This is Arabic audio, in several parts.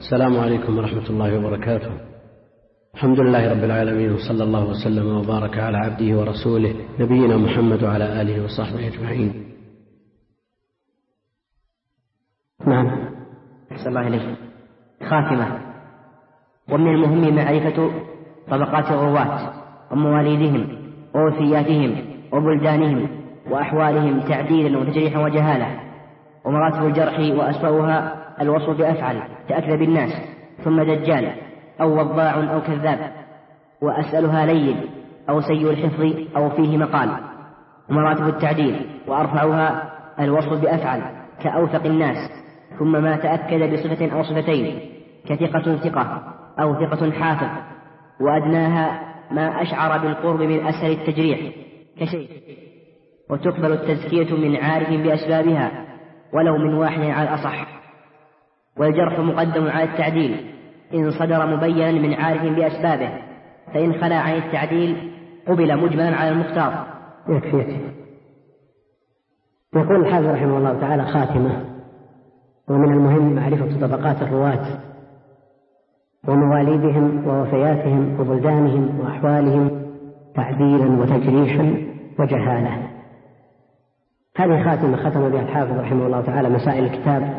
السلام عليكم ورحمة الله وبركاته. الحمد لله رب العالمين، وصلى الله وسلم وبارك على عبده ورسوله نبينا محمد وعلى آله وصحبه أجمعين. نعم. أحسن الله إليك. خاتمة. ومن المهم معرفة طبقات الرواة ومواليدهم ووفياتهم وبلدانهم وأحوالهم تعديلا وتجريحا وجهالة، ومراتب الجرح وأسوأها الوصف بأفعل كأكذب الناس ثم دجال أو وضاع أو كذاب، وأسألها لين أو سيء الحفظ أو فيه مقال. ومراتب التعديل وأرفعها الوصف بأفعل كأوثق الناس ثم ما تأكد بصفة أو صفتين كثقة ثقة أو ثقة حافظ، وأدناها ما أشعر بالقرب من أسهل التجريح كشيء. وتقبل التزكية من عارف بأسبابها ولو من واحد على الأصح، والجرح مقدم على التعديل إن صدر مبينا من عارف بأسبابه، فإن خلا عن التعديل قبل مجملا على المختار. يكفي. يقول الحافظ رحمه الله تعالى: خاتمة. ومن المهم معرفة طبقات الرواة ومواليدهم ووفياتهم وبلدانهم وأحوالهم تعديلا وتجريحا وجهالة. هذه خاتمة ختم بها الحافظ رحمه الله تعالى مسائل الكتاب،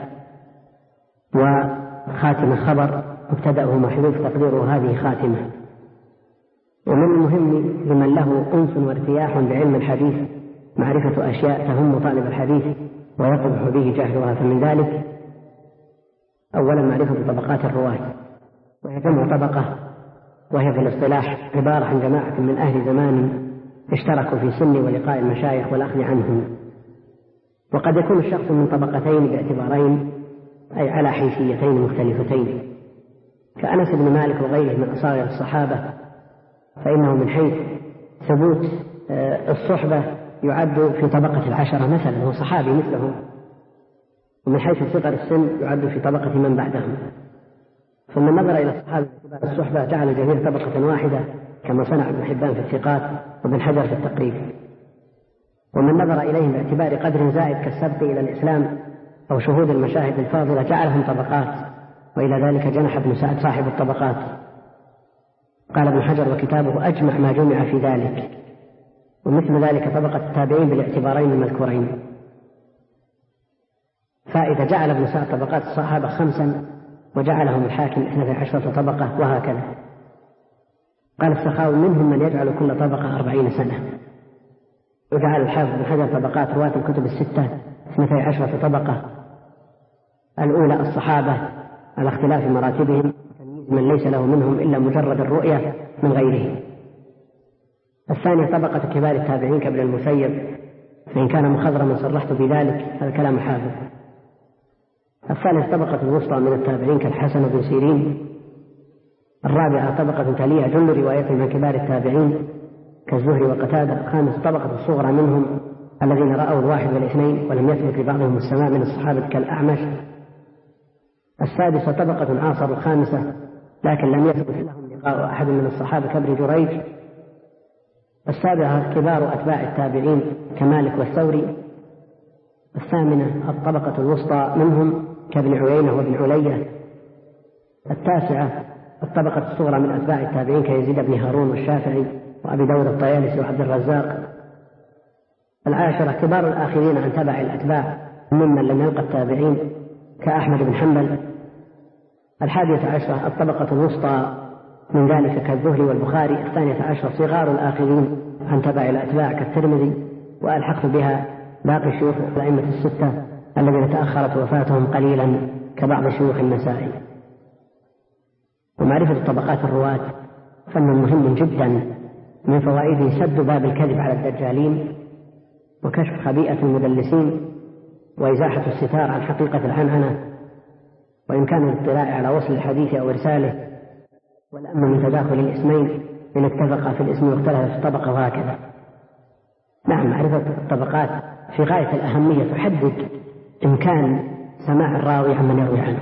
وخاتمة خبر مبتدأه محذوف تقديره هذه خاتمة. ومن المهم لمن له أنس وارتياح بعلم الحديث معرفة أشياء تهم طالب الحديث ويقبح به جهلها، فمن ذلك أولا معرفة طبقات الرواة، وهي جمع طبقة، وهي في الاصطلاح عبارة عن جماعة من أهل زمان اشتركوا في سن ولقاء المشايخ والأخذ عنهم. وقد يكون الشخص من طبقتين باعتبارين، أي على حيثيتين مختلفتين، كأنس بن مالك وغيره من أصاغر الصحابة، فإنه من حيث ثبوت الصحبة يعد في طبقة العشرة مثلا، هو صحابي مثله، ومن حيث صغر السن يعد في طبقة من بعدهم. ثم نظر إلى الصحابة باعتبار الصحبة جعل الجميع طبقة واحدة كما صنع ابن حبان في الثقات وابن حجر في التقريب. ومن نظر إليهم باعتبار قدر زائد كالسبق إلى الإسلام أو شهود المشاهد الفاضلة جعلهم طبقات، وإلى ذلك جنح ابن سعد صاحب الطبقات. قال ابن حجر وكتابه أجمع ما جمع في ذلك. ومثل ذلك طبقة التابعين بالاعتبارين المذكورين. فإذا جعل ابن سعد طبقات الصحابة 5 وجعلهم الحاكم 12 طبقة، وهكذا. قال السخاوي: منهم من يجعل كل طبقة 40 سنة. وجعل الحافظ بن حجر طبقات رواة الكتب 6 12 طبقة. الأولى الصحابة على اختلاف مراتبهم، من ليس له منهم إلا مجرد الرؤية من غيره. الثانية طبقة كبار التابعين كابن المسيب، فإن كان مخضرما صرحت بذلك، هذا كلام الحافظ. الثالث طبقة الوسطى من التابعين كالحسن بن سيرين. الرابعة طبقة تليها جل رواية من كبار التابعين كالزهري وقتادة. الخامس طبقة الصغرى منهم الذين رأوا الواحد والاثنين ولم يثبت لبعضهم السماع من الصحابة كالأعمش. السادسة طبقة عاصر الخامسة لكن لم يثبت لهم لقاء أحد من الصحابة كابن جريج. السابعة كبار أتباع التابعين كمالك والثوري. الثامنة الطبقة الوسطى منهم كابن عيينة وابن علية. التاسعة الطبقة الصغرى من أتباع التابعين كيزيد بن هارون والشافعي وأبي داود الطيالسي وعبد الرزاق. العاشرة كبار الآخرين عن تبع الأتباع ممن لم يلقى التابعين كأحمد بن حنبل. 11 الطبقة الوسطى من ذلك كالزهري والبخاري. 12 صغار الآخرين عن تبع الأتباع كالترمذي، وألحقت بها باقي الشيوخ الأئمة 6 الذين تأخرت وفاتهم قليلا كبعض شيوخ النسائي. ومعرفة طبقات الرواة فن مهم جدا، من فوائده سد باب الكذب على الدجالين، وكشف خبيئة المدلسين، وإزاحة الستار عن حقيقة العنعنة، وإمكان الاطلاع على وصل الحديث أو إرساله، والأمن من تداخل الاسمين إن اتفقا في الاسم واختلف في الطبقة، وهكذا. نعم، معرفة الطبقات في غاية الأهمية، تحدد إمكان سماع الراوي عمن يروي عنه.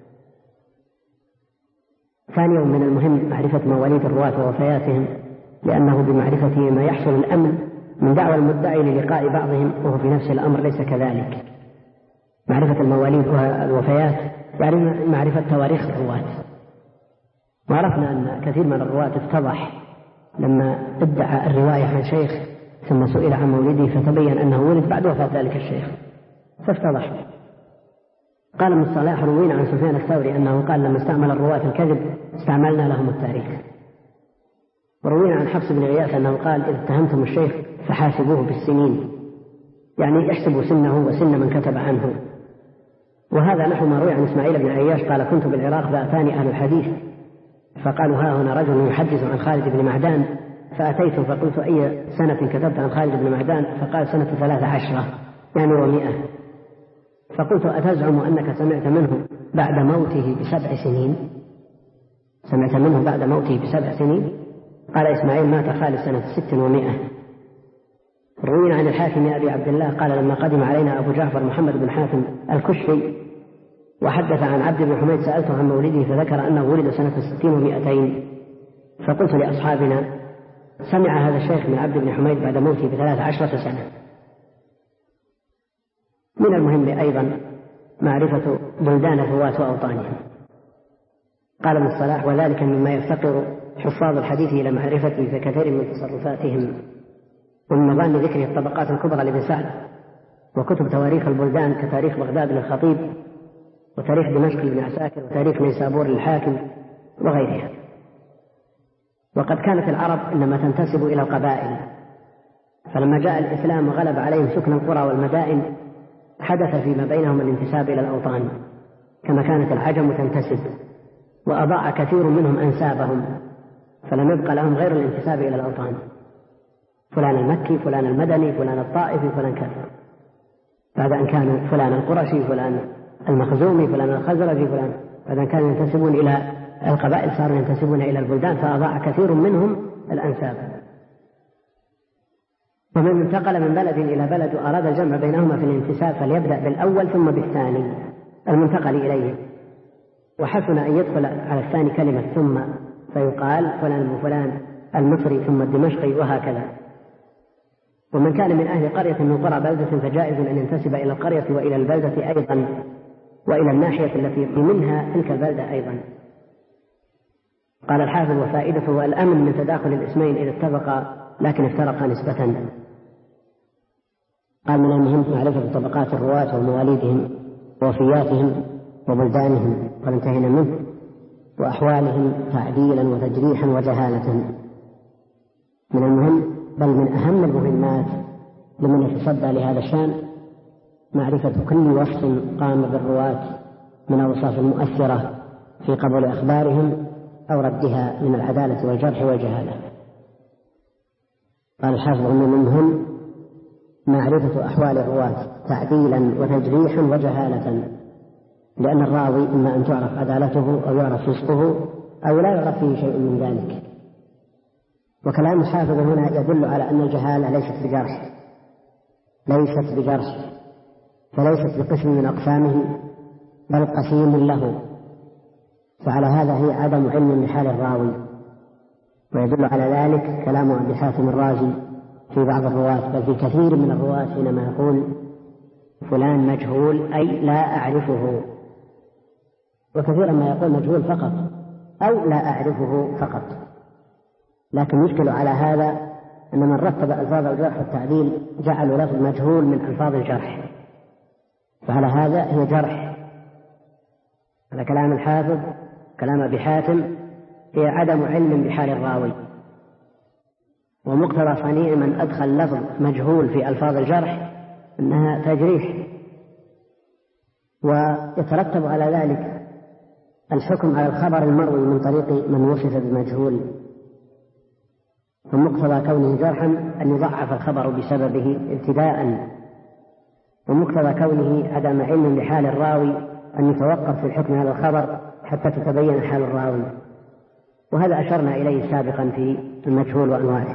ثانيا من المهم معرفة مواليد الرواة ووفياتهم، لأنه بمعرفته ما يحصل الأمن من دعوى المدعي للقاء بعضهم وهو في نفس الأمر ليس كذلك. معرفة المواليد والوفيات يعني معرفة تواريخ الرواة. وعرفنا أن كثير من الرواة اتضح لما ادعى الرواية عن شيخ ثم سئل عن مولده فتبين أنه ولد بعد وفاة ذلك الشيخ فافتضح. قال ابن الصلاح: روينا عن سفيان الثوري أنه قال لما استعمل الرواة الكذب استعملنا لهم التاريخ. وروينا عن حفص بن غياث أنه قال: إذا اتهمتم الشيخ فحاسبوه بالسنين، يعني احسبوا سنه وسن من كتب عنه. وهذا نحو ما روي عن إسماعيل بن عياش قال: كنت بالعراق فأتاني أهل الحديث فقالوا: ها هنا رجل يحدث عن خالد بن معدان، فأتيت فقلت: أي سنة كتبت عن خالد بن معدان؟ فقال: سنة 13 يعني 100. فقلت: أتزعم أنك سمعت منه بعد موته ب7 سنين؟ سمعت منه بعد موته ب7 سنين؟ قال إسماعيل: مات خالد سنة 600. روينا عن الحاكم أبي عبد الله قال: لما قدم علينا أبو جعفر محمد بن حاتم الكشري وحدث عن عبد بن حميد سألته عن مولده فذكر أنه ولد سنة 60 و200. فقلت لأصحابنا: سمع هذا الشيخ من عبد بن حميد بعد موته ب13 سنة. من المهم أيضا معرفة بلدان الرواة وأوطانهم. قال ابن الصلاح: وذلك مما يفتقر حفاظ الحديث إلى معرفته في كثير من تصرفاتهم. ومن مظان ذكره الطبقات الكبرى لابن سعد وكتب تواريخ البلدان كتاريخ بغداد للخطيب وتاريخ دمشق لابن عساكر وتاريخ نيسابور للحاكم وغيرها. وقد كانت العرب إنما تنتسب إلى القبائل، فلما جاء الإسلام وغلب عليهم سكن القرى والمدائن حدث فيما بينهم الانتساب إلى الأوطان، كما كانت العجم تنتسب، وأضاع كثير منهم أنسابهم فلم يبق لهم غير الانتساب إلى الأوطان، فلان المكي، فلان المدني، فلان الطائفي، فلان كذا، بعد أن كانوا فلان القرشي، فلان المخزومي، فلان الخزرجي، فلان، بعد أن كانوا ينتسبون إلى القبائل صاروا ينتسبون إلى البلدان، فأضاع كثير منهم الأنساب. ومن انتقل من بلد إلى بلد وأراد الجمع بينهما في الانتساب فليبدأ بالأول ثم بالثاني المنتقل إليه، وحسن أن يدخل على الثاني كلمة ثم فيقال فلان وفلان المصري ثم الدمشقي وهكذا. ومن كان من أهل قرية من قرى بلدة فجائز أن ينتسب إلى القرية وإلى البلدة أيضا وإلى الناحية التي منها تلك البلدة أيضا. قال الحافظ: وفائدته الأمن من تداخل الاسمين إذا اتفقا لكن افترقا نسبة. قال: من المهم معرفة طبقات الرواة ومواليدهم ووفياتهم وبلدانهم، قد انتهينا منه، وأحوالهم تعديلا وتجريحا وجهالة. من المهم بل من أهم المهمات لمن يتصدى لهذا الشأن معرفة كل وصف قام بالرواة من الأوصاف المؤثرة في قبول أخبارهم أو ردها من العدالة والجرح والجهالة. قال الحافظ: من المهم معرفة أحوال الرواة تعديلا وتجريحا وجهالة، لأن الراوي إما أن تعرف عدالته أو يعرف فسقه أو لا يعرف فيه شيء من ذلك. وكلام الحافظ هنا يدل على أن الجهالة ليست بجرح، فليست بقسم من أقسامه بل قسيم له، فعلى هذا هي عدم علم بحال الراوي. ويدل على ذلك كلام أبي حاتم الرازي في بعض الرواة بل في كثير من الرواة حينما يقول فلان مجهول أي لا أعرفه، وكثيرا ما يقول مجهول فقط أو لا أعرفه فقط. لكن يشكل على هذا أن من رتب ألفاظ الجرح والتعديل جعلوا لفظ مجهول من ألفاظ الجرح، فعلى هذا هي جرح. هذا كلام الحافظ كلام أبي حاتم هي عدم علم بحال الراوي، ومقتضى صنيع من أدخل لفظ مجهول في ألفاظ الجرح أنها تجريح، ويترتب على ذلك الحكم على الخبر المروي من طريق من وصف بمجهول، ومقتضى كونه جرحا أن يضعف الخبر بسببه ابتداء، ومقتضى كونه عدم علم بحال الراوي أن يتوقف في الحكم على الخبر حتى تتبين حال الراوي. وهذا أشرنا إليه سابقا في المجهول وأنواعه.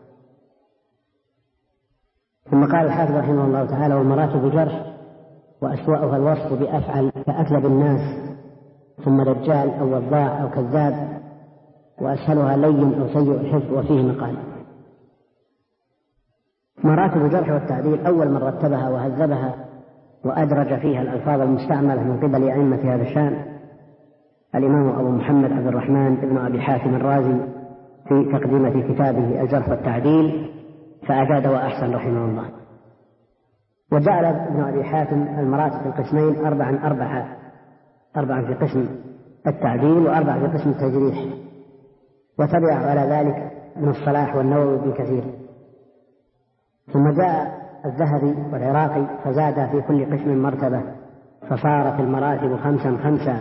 ثم قال الحافظ رحمه الله تعالى: ومراتب جرح وأسوأها الوصف بأفعل كأكذب الناس ثم دجال أو وضاع أو كذاب، وأسهلها لين أو سيء الحفظ وفيه مقال. مراتب الجرح والتعديل أول من رتبها وهذبها وأدرج فيها الألفاظ المستعملة من قبل أئمة هذا الشأن الإمام أبو محمد عبد الرحمن بن أبي حاتم الرازي في تقديمة كتابه الجرح والتعديل، فأجاد وأحسن رحمه الله. وجعل ابن أبي حاتم المراتب في القسمين أربعا في قسم التعديل وأربعة في قسم التجريح، وتبع على ذلك ابن الصلاح والنووي بن كثير. ثم جاء الذهبي والعراقي فزاد في كل قسم مرتبة، فصارت المراتب 5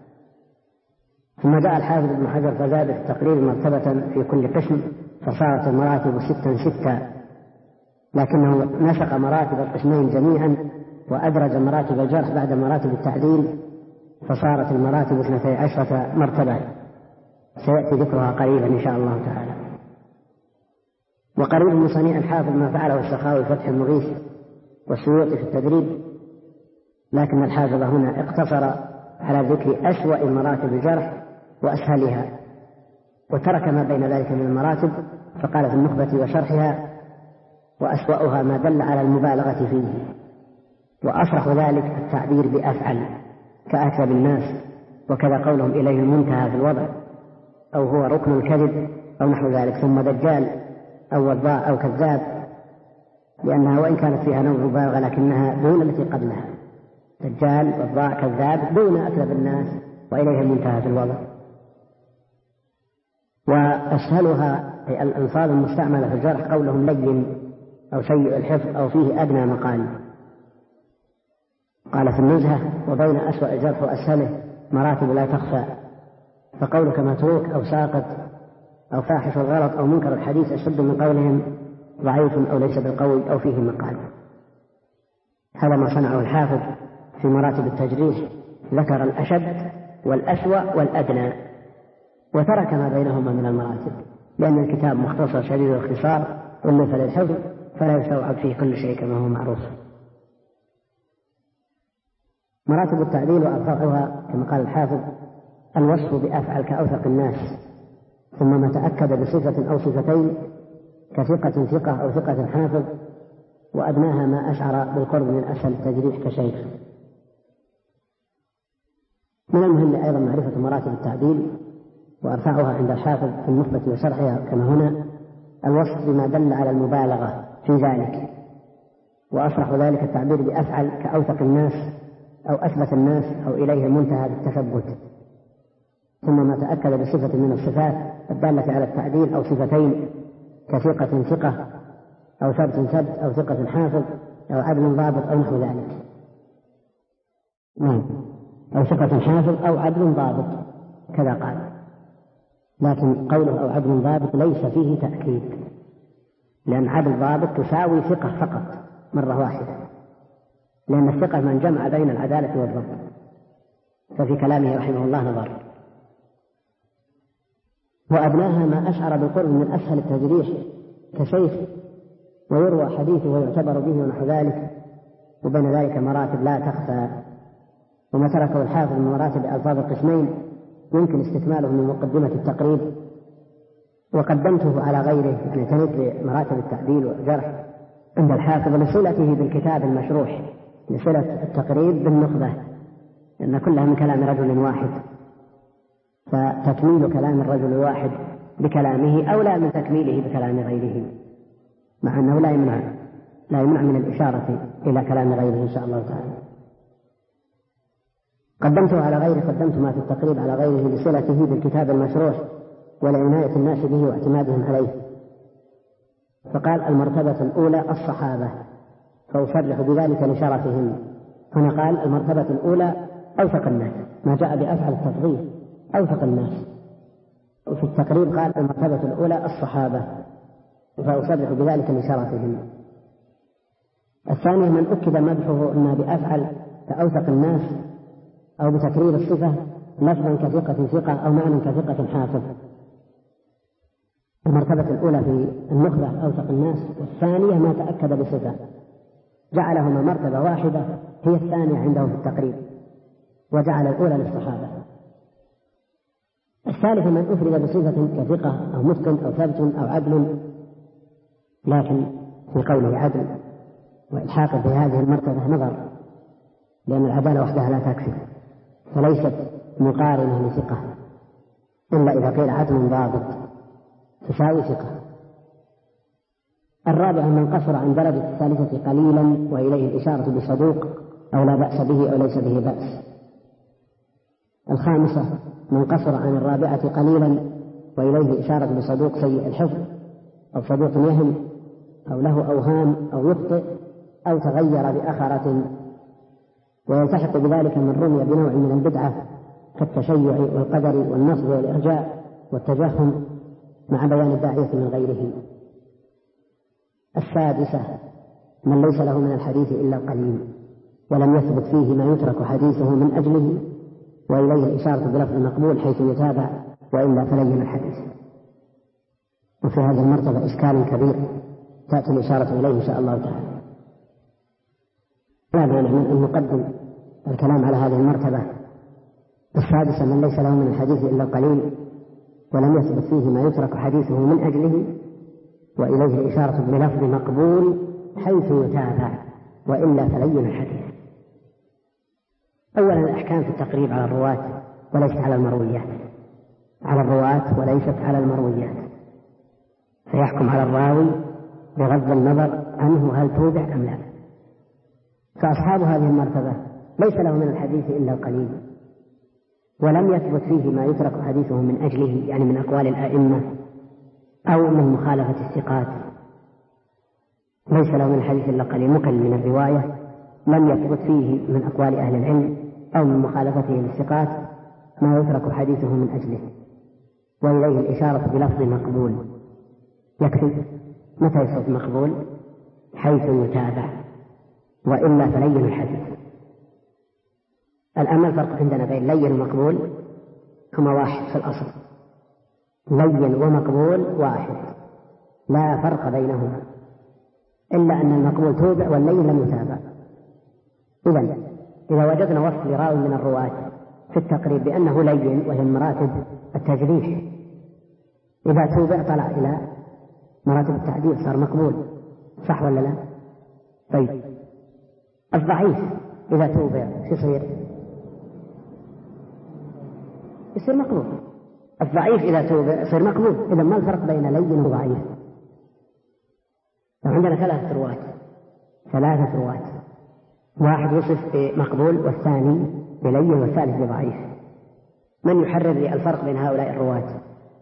ثم جاء الحافظ ابن حجر فزاد في التقريب مرتبة في كل قسم، فصارت المراتب 6 لكنه نسق مراتب القسمين جميعا وأدرج مراتب الجرح بعد مراتب التعديل، فصارت المراتب 12 مرتبة سيأتي ذكرها قريبا إن شاء الله تعالى. وقريب من صنيع الحافظ ما فعله السخاوي في فتح المغيث والسيوطي في التدريب، لكن الحافظ هنا اقتصر على ذكر أسوأ مراتب الجرح وأسهلها، وترك ما بين ذلك من المراتب، فقال في النخبة وشرحها: وأسوأها ما دل على المبالغة فيه، وأصرح ذلك التعبير بأفعل كأكذب الناس، وكذا قولهم إليه المنتهى في الوضع، أو هو ركن الكذب أو نحو ذلك، ثم دجال أو وضاع أو كذاب، لأنها وإن كانت فيها نوع مبالغة لكنها دون التي قبلها، دجال وضاع كذاب دون أكذب الناس وإليه المنتهى في الوضع. وأسهلها أي الألفاظ المستعملة في الجرح قولهم لين أو سيء الحفظ أو فيه أدنى مقال. قال في النزهة: وبين أسوأ الجرح وأسهله مراتب لا تخفى، فقولك متروك أو ساقط أو فاحش الغلط أو منكر الحديث أشد من قولهم ضعيف أو ليس بالقوي أو فيه مقال. هذا ما صنعه الحافظ في مراتب التجريح، ذكر الأشد والأسوأ والأدنى وترك ما بينهما من المراتب، لأن الكتاب مختصر شديد الاختصار والنفع للحفظ، فلا يستوعب فيه كل شيء كما هو معروف. مراتب التعديل وأرفعها كما قال الحافظ: الوصف بأفعل كأوثق الناس، ثم ما تأكد بصفة أو صفتين كثقة ثقة أو ثقة حافظ، وأدناها ما أشعر بالقرب من أسهل التجريح كشيخ. من المهم أيضا معرفة مراتب التعديل وأرفعها عند الحافظ في النخبة وشرحها كما هنا: الوصف بما دل على المبالغة في ذلك، وأصرح ذلك التعبير بأفعل كأوثق الناس أو أثبت الناس أو إليه المنتهى بالتثبت، ثم ما تأكد بصفة من الصفات الدالة على التعديل أو صفتين كثقة ثقة أو ثبت ثبت أو ثقة حافظ أو عدل ضابط أو نحو ذلك. أو ثقة حافظ أو عدل ضابط كذا قال، لكن قوله أو عدل ضابط ليس فيه تأكيد، لأن عدل ضابط تساوي ثقة فقط مرة واحدة، لأن الثقة من جمع بين العدالة والضبط، ففي كلامه رحمه الله نظر. وأدناها ما أشعر بالقرب من أسهل التجريح كشيخ ويروى حديثه ويعتبر به ونحو ذلك، وبين ذلك مراتب لا تخفى. وما تركه الحافظ من مراتب ألفاظ القسمين يمكن استكماله من مقدمة التقريب، وقدمته على غيره، يعني اعتنيت بمراتب التعديل والجرح عند الحافظ لصلته بالكتاب المشروح، لصلة التقريب بالنخبة، لأن كلها من كلام رجل واحد، فتكميل كلام الرجل الواحد بكلامه أولى من تكميله بكلام غيره، مع أنه لا يمنع من الإشارة إلى كلام غيره إن شاء الله تعالى. قدمته على غيره، قدمت ما في التقريب على غيره لصلته بالكتاب المشروح ولعناية الناس به واعتمادهم عليه. فقال: المرتبة الأولى الصحابة، فأصرح بذلك لشرفهم. هنا قال المرتبة الأولى أوثق الناس، ما جاء بأفعل التفضيل أوثق الناس. وفي التقريب قال المرتبة الأولى الصحابة، فأصرح بذلك لشرفهم. الثانية من أكد مدحه إما بأفعل كأوثق الناس أو بتكرير الصفة لفظا كثقة ثقة أو معنى كثقة حافظ. المرتبة الأولى في النخبة أوثق الناس، والثانية ما تأكد بصفة، جعلهما مرتبة واحدة هي الثانية عنده في التقريب، وجعل الأولى للصحابة. الثالثة من أفرد بصفة كثقة أو متقن أو ثبت أو عدل، لكن في قوله عدل وإلحاقه بهذه المرتبة نظر، لأن العدالة وحدها لا تكفي، فليست مقارنة لثقة، إلا إذا قيل عدل ضابط تساوي ثقة. الرابع من قصر عن درجة الثالثة قليلا وإليه الإشارة بصدوق أو لا بأس به أو ليس به بأس. الخامسة من قصر عن الرابعة قليلا وإليه إشارة بصدوق سيء الحفظ أو صدوق يهم أو له أوهام أو يخطئ أو تغير بأخرة، ويلتحق بذلك من رمي بنوع من البدعة كالتشيع والقدر والنصب والإرجاء والتجهم مع بيان الداعية من غيره. السادسة من ليس له من الحديث إلا القليل ولم يثبت فيه ما يترك حديثه من أجله، وإليه الإشارة بلفظ المقبول حيث يتابع وإلا فلين الحديث. وفي هذه المرتبة إشكال كبير تأتي الإشارة إليه إن شاء الله تعالى. لا مانع من أن نقدم الكلام على هذه المرتبة السادسة من ليس له من الحديث إلا القليل ولم يثبت فيه ما يترك حديثه من أجله، وإليه الإشارة بلفظ مقبول حيث يتابع وإلا فلين الحديث. أولا الأحكام في التقريب على الرواة وليست على المرويات، على الرواة وليست على المرويات، فيحكم على الراوي بغض النظر عنه هل توبع أم لا. فأصحاب هذه المرتبة ليس له من الحديث إلا القليل ولم يثبت فيه ما يترك حديثه من أجله، يعني من أقوال الآئمة أو من مخالفة الثقات. ليس له من الحديث إلا قليل مقل من الرواية لم يثبت فيه من أقوال أهل العلم أو من مخالفته للثقات ما يترك حديثه من أجله، وإليه الإشارة بلفظ مقبول. يكفي. متى يصف مقبول؟ حيث يتابع وإلا فلين الحديث. الآن الفرق عندنا بين لين ومقبول؟ هما واحد في الأصل، لين ومقبول واحد لا فرق بينهما، إلا أن المقبول توبع واللين لم يتابع. إذا وجدنا وصف لراوي من الرواة في التقريب بأنه لين وهي مراتب التجريح، إذا توبع طلع إلى مراتب التعديل صار مقبول، صح ولا لا؟ طيب الضعيف إذا توبع شو يصير مقبول. الضعيف إذا توبع يصير مقبول. إذا ما الفرق بين لين وضعيف؟ عندنا ثلاثة رواة، واحد وصف بمقبول والثاني بلين والثالث بضعيف. من يحرر لي الفرق بين هؤلاء الرواة؟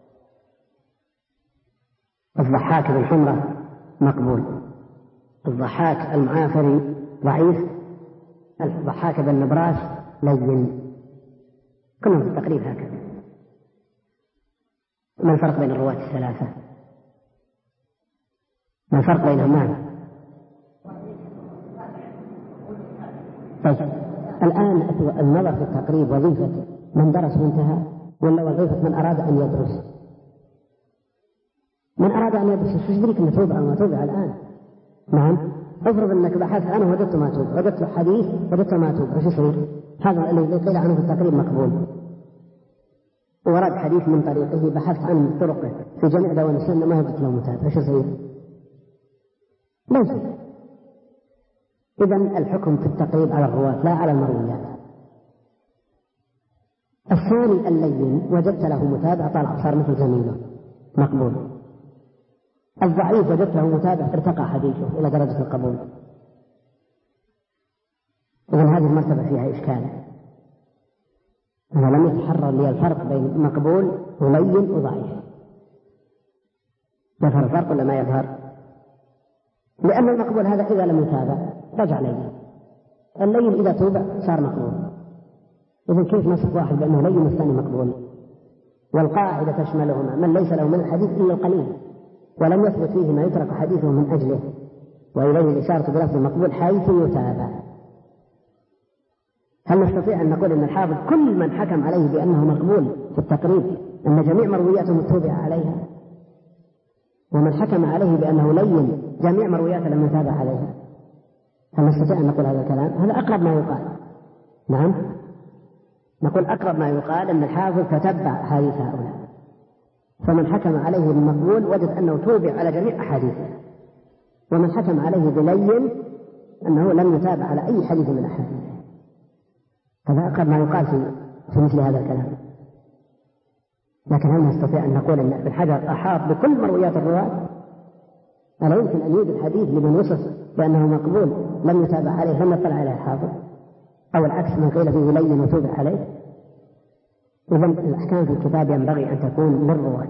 الضحاك بن حمرة مقبول، الضحاك المعافري ضعيف، الضحاك بن نبراس لين، كلهم في التقريب هكذا. ما الفرق بين الرواة الثلاثة؟ ما الفرق بينهم؟ طيب الآن النظر في التقريب وظيفة من درس وانتهى ولا وظيفة من أراد أن يدرس؟ من أراد أن يدرس شو يدريك أنه توبع أو ما توبع الآن؟ نعم، افرض أنك بحثت عنه وجدت ما توبع، وجدت حديث وجدت ما توبع، وش يصير؟ هذا الذي قيل عنه في التقريب مقبول، ورد حديث من طريقه بحثت عن طرقه في جميع دواوين السنة ما وجدت له متابع، وش يصير؟ ليس. إذن الحكم في التقريب على الرواة لا على المرويات. الثاني اللين وجدت له متابع طلع صار مثل زميله مقبول. الضعيف وجدت له متابع ارتقى حديثه إلى درجة القبول. إذن هذه المرتبة فيها إشكال، أنا لم يتحرر لي الفرق بين مقبول ولين وضعيف. يظهر الفرق ولا ما يظهر؟ لأن المقبول هذا إذا لم يتابع رجع لين، اللين إذا توبع صار مقبول. إذن كيف نصف واحد بأنه لين والثاني مقبول؟ والقاعدة تشملهما، من ليس له من الحديث إلا القليل ولم يثبت فيه ما يترك حديثه من أجله، وإليه الإشارة بلفظ المقبول حيث يتابع. هل نستطيع أن نقول أن الحافظ كل من حكم عليه بأنه مقبول في التقريب أن جميع مروياته متوبعة عليها، ومن حكم عليه بأنه لين جميع مروياته لم يتابع عليها؟ هل نستطيع أن نقول هذا الكلام؟ هذا أقرب ما يقال. نعم، نقول أقرب ما يقال أن الحافظ تتبع حديث هؤلاء، فمن حكم عليه بالمقبول وجد أنه توبع على جميع أحاديثه، ومن حكم عليه بلين أنه لم يتابع على أي حديث من أحاديثه. هذا أقرب ما يقال في مثل هذا الكلام. لكن هل نستطيع أن نقول أن ابن حجر أحاط بكل مرويات الرواة؟ ألا يمكن أن يوجد حديث لمن وصف بأنه مقبول لم يتابع عليه لم يطلع عليه الحافظ، أو العكس من قيل فيه لين وتوبع عليه؟ إذن الأحكام في الكتاب ينبغي أن تكون للرواة.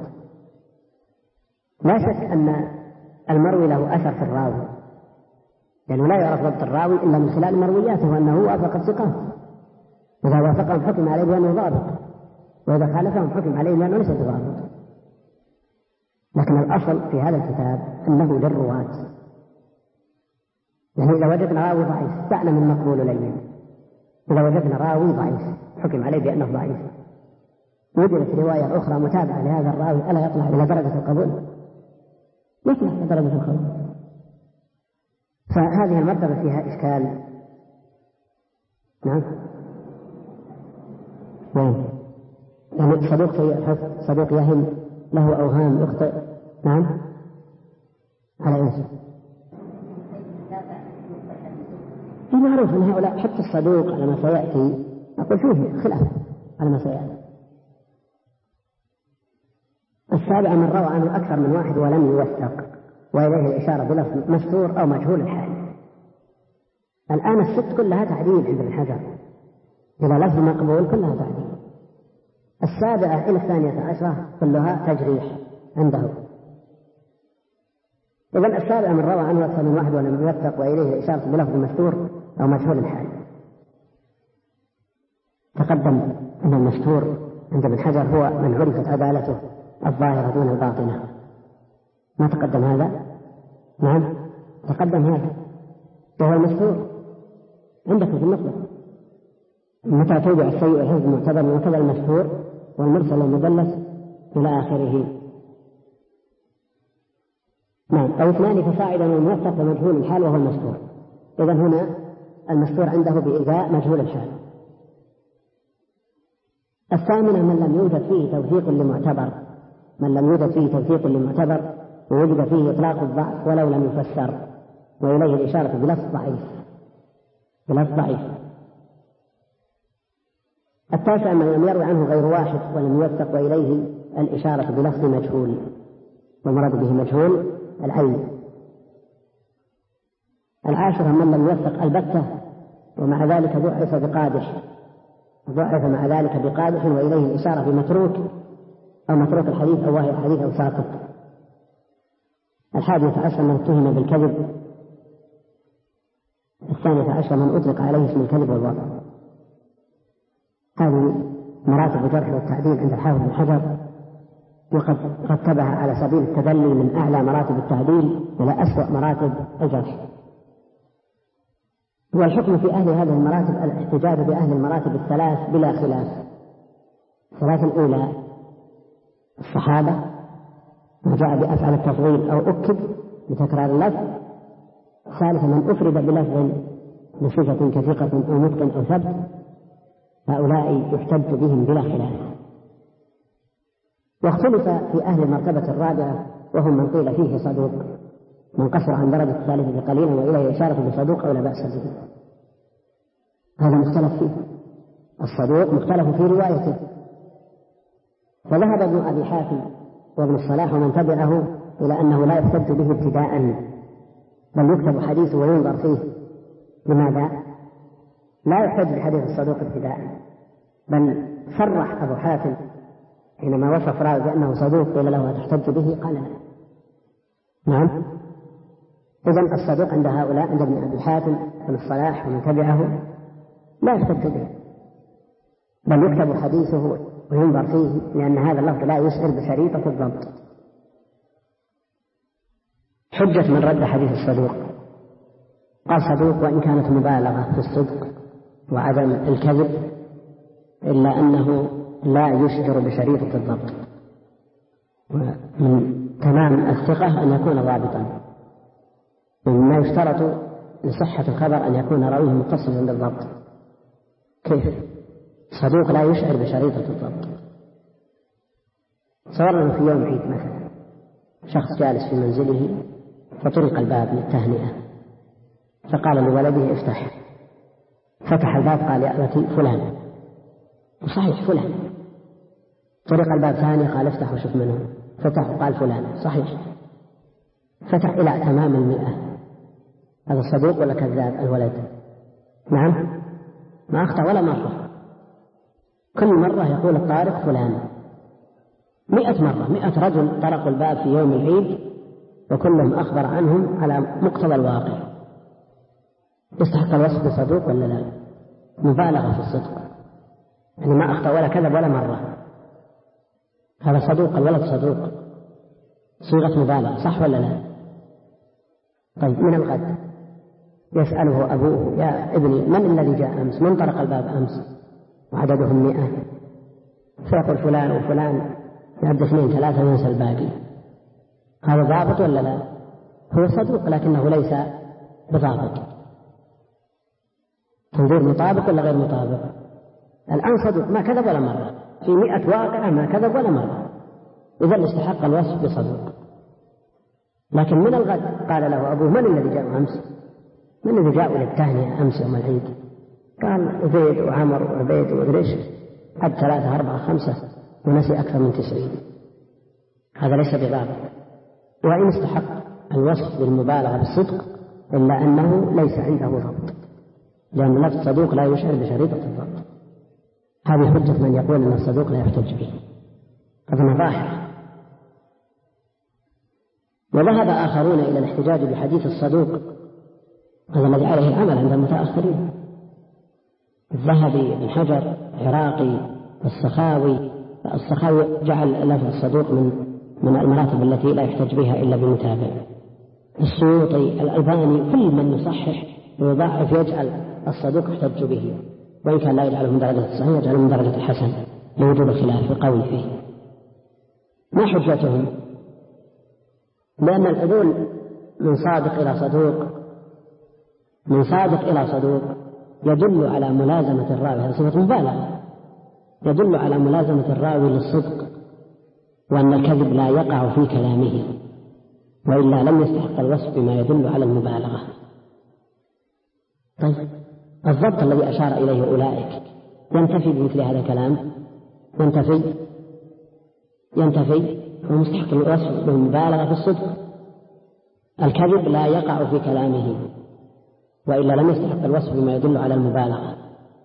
لا شك أن المروي له أثر في الراوي، لأنه لا يعرف ضبط الراوي إلا من خلال مروياته وأنه وافق الثقات، إذا وافقهم حكم عليه بأنه ضابط، وإذا خالفهم حكم عليه بأنه ليس بضابط. لكن الأصل في هذا الكتاب أنه للرواة، يعني إذا وجدنا راوي ضعيف دعنا من مقبول لين، إذا وجدنا راوي ضعيف حكم عليه بأنه ضعيف، وجدت رواية أخرى متابعة لهذا الراوي ألا يطلع إلى درجة القبول؟ يطلع إلى درجة القبول. فهذه المرتبة فيها إشكال. نعم. يعني صدوق سيء الحفظ، صدوق يهم، له أوهام، يخطئ. نعم. على إيش؟ معروف أن هؤلاء حتى الصدوق على ما سيأتي أقول فيه خلاف على ما سيأتي. السابع من روى عنه أكثر من واحد ولم يوثق، وإليه الإشارة بلفظ مستور أو مجهول الحال. الآن الست كلها تعديل عند ابن حجر، إذا لفظ مقبول كلها تعديل. السابعة إلى 12 كلها تجريح عنده. إذن السابعة من روى عنه أكثر من واحد ولم يوثق، وإليه الإشارة بلفظ مستور أو مجهول الحال. تقدم أن المستور عند ابن حجر هو من عرفت عدالته الظاهرة دون الباطنة. ما تقدم هذا؟ نعم تقدم هذا، وهو المستور عندك في النقطة. متى توجع السيء الحفظ معتبر وكذا المستور والمرسل المدلس إلى آخره. نعم. أو 2 فصاعدا والموثق ومجهول الحال وهو المستور. إذن هنا المستور عنده بإيذاء مجهول الحال. الثامنة من لم يوجد فيه توثيق لمعتبر، من لم يوجد فيه توثيق لمعتبر ووجد فيه إطلاق الضعف ولو لم يفسر، وإليه الإشارة بلفظ ضعيف، بلفظ ضعيف. التاسع من لم يروي عنه غير واحد ولم يوثق، وإليه الإشارة بلفظ مجهول، والمراد به مجهول العين. العاشرة من لم يوثق البتة ومع ذلك ضعف بقادح، ضعف مع ذلك بقادح، وإليه الإشارة بمتروك أو متروك الحديث أو واهي الحديث أو ساقط. 11 من اتهم بالكذب. 12 من أطلق عليه اسم الكذب والوضع. هذه مراتب الجرح والتعديل عند الحافظ بن حجر، وقد رتبها على سبيل التدلي من أعلى مراتب التعديل إلى أسوأ مراتب الجرح. والحكم في أهل هذه المراتب الاحتجاج بأهل المراتب الثلاث بلا خلاف. الثلاث الأولى الصحابة ما جاء بأفعل التفضيل أو أكد بتكرار اللفظ. ثالثا من أفرد بلفظ بصفة كثيقة أو نطق أو ثبت، هؤلاء يحتج بهم بلا خلاف. واختلف في أهل المرتبة الرابعة وهم من قيل فيه صدوق، من قصر عن درجة الثالثة قليلا وإليه إشارة بصدوق أو لا بأس به. هذا مختلف فيه، الصدوق مختلف في روايته. فذهب ابن أبي حاتم وابن الصلاح ومن تبعه إلى أنه لا يحتج به ابتداء، بل يكتب حديثه وينظر فيه. لماذا؟ لا يحتج بحديث الصدوق ابتداء، بل صرح أبو حاتم حينما وصف راوي بأنه صدوق قيل له تحتج به قال لا. نعم. إذن الصدوق عند هؤلاء عند ابن أبي حاتم وابن الصلاح ومن تبعه لا يحتج به، بل يكتب حديثه وينظر فيه، لأن هذا اللفظ لا يشعر بشريطة الضبط. حجة من رد حديث الصدوق قال صدوق وإن كانت مبالغة في الصدق وعدم الكذب إلا أنه لا يشعر بشريطة الضبط، ومن تمام الثقة أن يكون ضابطا، ومما يشترط لصحة الخبر أن يكون راويه متصلا بالضبط. كيف؟ صدوق لا يشعر بشريطة الضبط. صورنا في يوم عيد مثلا شخص جالس في منزله فطرق الباب للتهنئة، فقال لولده افتح، فتح الباب قال يأتي فلان، وصحيح فلان. طرق الباب ثاني قال افتح وشوف منه، فتح وقال فلان، صحيح. فتح إلى تمام 100. هذا صدوق ولا كذاب الولد؟ نعم، ما أخطأ ولا مرة. كل مرة يقول الطارق فلان. 100 مرة، 100 رجل طرقوا الباب في يوم العيد وكلهم أخبر عنهم على مقتضى الواقع. يستحق الوصف بصدوق ولا لا؟ مبالغة في الصدق، يعني ما أخطأ ولا كذب ولا مرة. هذا صدوق، الولد صدوق، صيغة مبالغة، صح ولا لا؟ طيب من الغد يسأله أبوه يا ابني من الذي جاء أمس؟ من طرق الباب أمس؟ وعددهم 100. فيقول فلان وفلان، يعد 2 3 وينسى الباقي. هذا ضابط ولا لا؟ هو صدوق لكنه ليس بضابط. تنظير مطابق ولا غير مطابق؟ الآن صدوق ما كذب ولا مرة، في 100 واقعة ما كذب ولا مرة، إذا استحق الوصف بصدوق. لكن من الغد قال له أبوه من الذي جاء أمس؟ من الذي جاء للتهنئة أمس يوم العيد؟ قال زيد وعمر وعبيد وإدريس، عد 3 4 5 ونسي أكثر من 90. هذا ليس بضابط. وإن استحق الوصف بالمبالغة بالصدق إلا أنه ليس عنده ضبط، لأن لفظ صدوق لا يشعر بشريطة الضبط. هذه حجة من يقول أن الصدوق لا يحتج به، هذا ظاهر. وذهب آخرون إلى الاحتجاج بحديث الصدوق، هذا الذي عليه العمل عند المتأخرين، الذهبي، ابن حجر، عراقي، السخاوي جعل لفظ الصدوق من المراتب التي لا يحتج بها إلا بمتابع. السيوطي، الألباني، كل من يصحح ويضاعف يجعل الصدوق يحتج به، وإن كان لا يجعله من درجة الصحيح يجعله من درجة الحسن لوجود الخلاف القول فيه. ما حجتهم؟ لأن العدول من صادق إلى صدوق، من صادق إلى صدوق يدل على ملازمة الراوي، هذا صفة مبالغة، يدل على ملازمة الراوي للصدق، وأن الكذب لا يقع في كلامه، وإلا لم يستحق الوصف بما يدل على المبالغة. طيب الضبط الذي أشار إليه أولئك ينتفي بمثل هذا الكلام؟ ينتفي ومستحق الوصف بالمبالغة في الصدق. الكذب لا يقع في كلامه، وإلا لم يستحق الوصف بما يدل على المبالغة.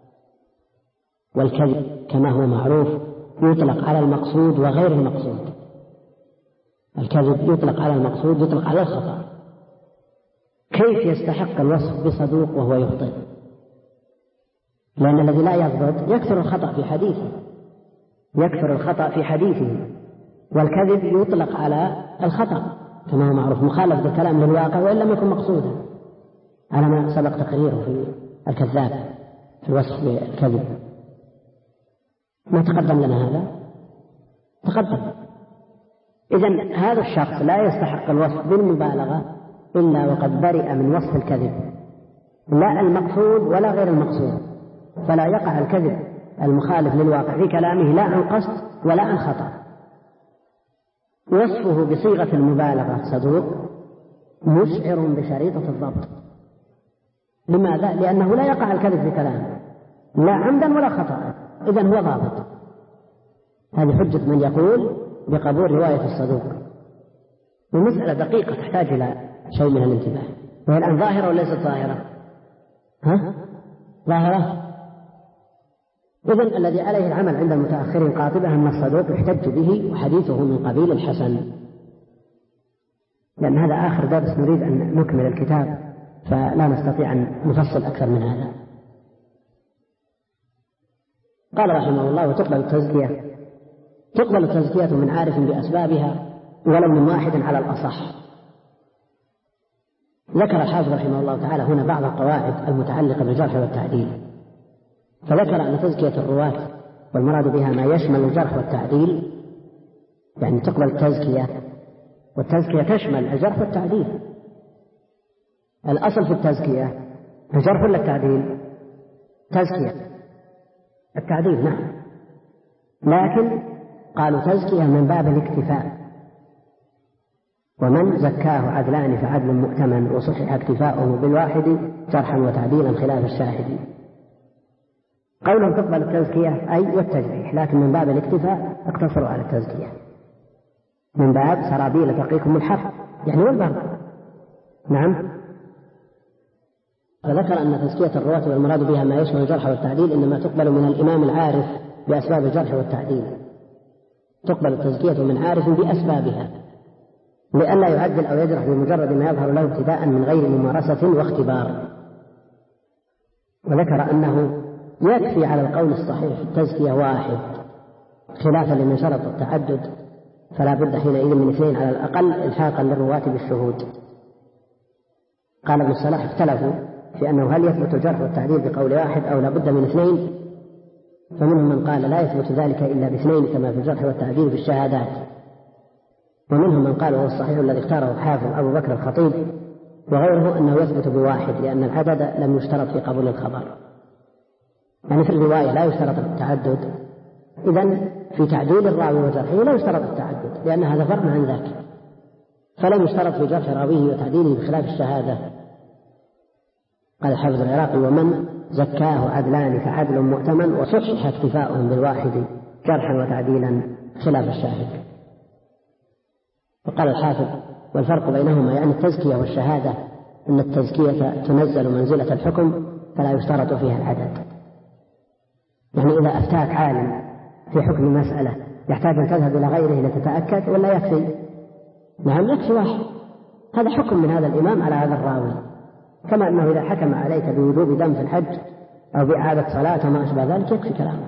والكذب كما هو معروف يطلق على المقصود وغير المقصود. الكذب يطلق على المقصود، يطلق على الخطأ. كيف يستحق الوصف بصدوق وهو يخطئ؟ لأن الذي لا يضبط يكثر الخطأ في حديثه، والكذب يطلق على الخطأ كما هو معروف، مخالفة الكلام للواقع وإن لم يكن مقصودا، على ما سبق تقريره في الكذاب في الوصف بالكذب. ما تقدم لنا هذا؟ تقدم. إذن هذا الشخص لا يستحق الوصف بالمبالغة إلا وقد برئ من وصف الكذب، لا المقصود ولا غير المقصود، فلا يقع الكذب المخالف للواقع في كلامه لا عن قصد ولا عن خطأ. وصفه بصيغة المبالغة صدوق مشعر بشريطة الضبط. لماذا؟ لأنه لا يقع الكذب في كلامه لا عمدا ولا خطأ، إذن هو ضابط. هذه حجة من يقول بقبول رواية الصدوق. ومسألة دقيقة تحتاج إلى شيء من الانتباه. وهي الآن ظاهرة ولا ليست ظاهرة؟ ظاهرة. إذن الذي عليه العمل عند المتأخرين قاطبة أن الصدوق يحتج به وحديثه من قبيل الحسن. لأن هذا آخر درس نريد أن نكمل الكتاب، فلا نستطيع أن نفصل أكثر من هذا. قال رحمه الله: تقبل التزكية من عارف بأسبابها ولو من واحد على الأصح. ذكر الحافظ رحمه الله تعالى هنا بعض القواعد المتعلقة بالجرح والتعديل، فذكر أن تزكية الرواة والمراد بها ما يشمل الجرح والتعديل، يعني تقبل التزكية، والتزكية تشمل الجرح والتعديل. الأصل في التزكية الجرح ولا التعديل؟ تزكية التعديل، نعم، لكن قالوا تزكية من باب الاكتفاء، ومن زكاه عدلان فعدل مؤتمن وصحح اكتفاؤه بالواحد جرحا وتعديلا خلاف الشاهد. قولهم تقبل التزكية أي والتجريح، لكن من باب الاكتفاء اقتصروا على التزكية، من باب سرابيل تقيكم الحر يعني والبرد. نعم. فذكر أن تزكية الرواة والمراد بها ما يشمل الجرح والتعديل إنما تقبل من الإمام العارف بأسباب الجرح والتعديل، تقبل التزكية من عارف بأسبابها لئلا يعدل أو يجرح بمجرد ما يظهر له ابتداء من غير ممارسة واختبار. وذكر أنه يكفي على القول الصحيح التزكية واحد، خلافا لمن شرط التعدد فلا بد حينئذ من 2 على الأقل إلحاقا للرواة بالشهود. قال ابن الصلاح اختلفوا في أنه هل يثبت الجرح والتعديل بقول واحد أو لا بد من 2، فمنهم من قال لا يثبت ذلك إلا ب2 كما في الجرح والتعديل في الشهادات، ومنهم من قال وهو الصحيح الذي اختاره حافظ أبو بكر الخطيب وغيره أنه يثبت بواحد لأن العدد لم يشترط في قبول الخبر، يعني في الرواية لا يشترط التعدد، إذن في تعديل الراوي وجرحه لا يشترط التعدد لأن هذا فرق عن ذاك، فلم يشترط في جرح راويه وتعديله بخلاف الشهادة. قال حافظ العراقي ومن زكاه عدلان فعدل مؤتمن وصحح اكتفاؤهم بالواحد جرحا وتعديلا خلاف الشاهد. وقال الحافظ والفرق بينهما يعني التزكية والشهادة أن التزكية تنزل منزلة الحكم فلا يشترط فيها العدد، يعني إذا أفتاك عالم في حكم مسألة يحتاج أن تذهب إلى غيره لتتأكد ولا يكفي؟ نعم يكفي واحد، هذا حكم من هذا الإمام على هذا الراوي، كما أنه إذا حكم عليك بوجوب دم في الحج أو بإعادة صلاة وما أشبه ذلك يكفي كلامه.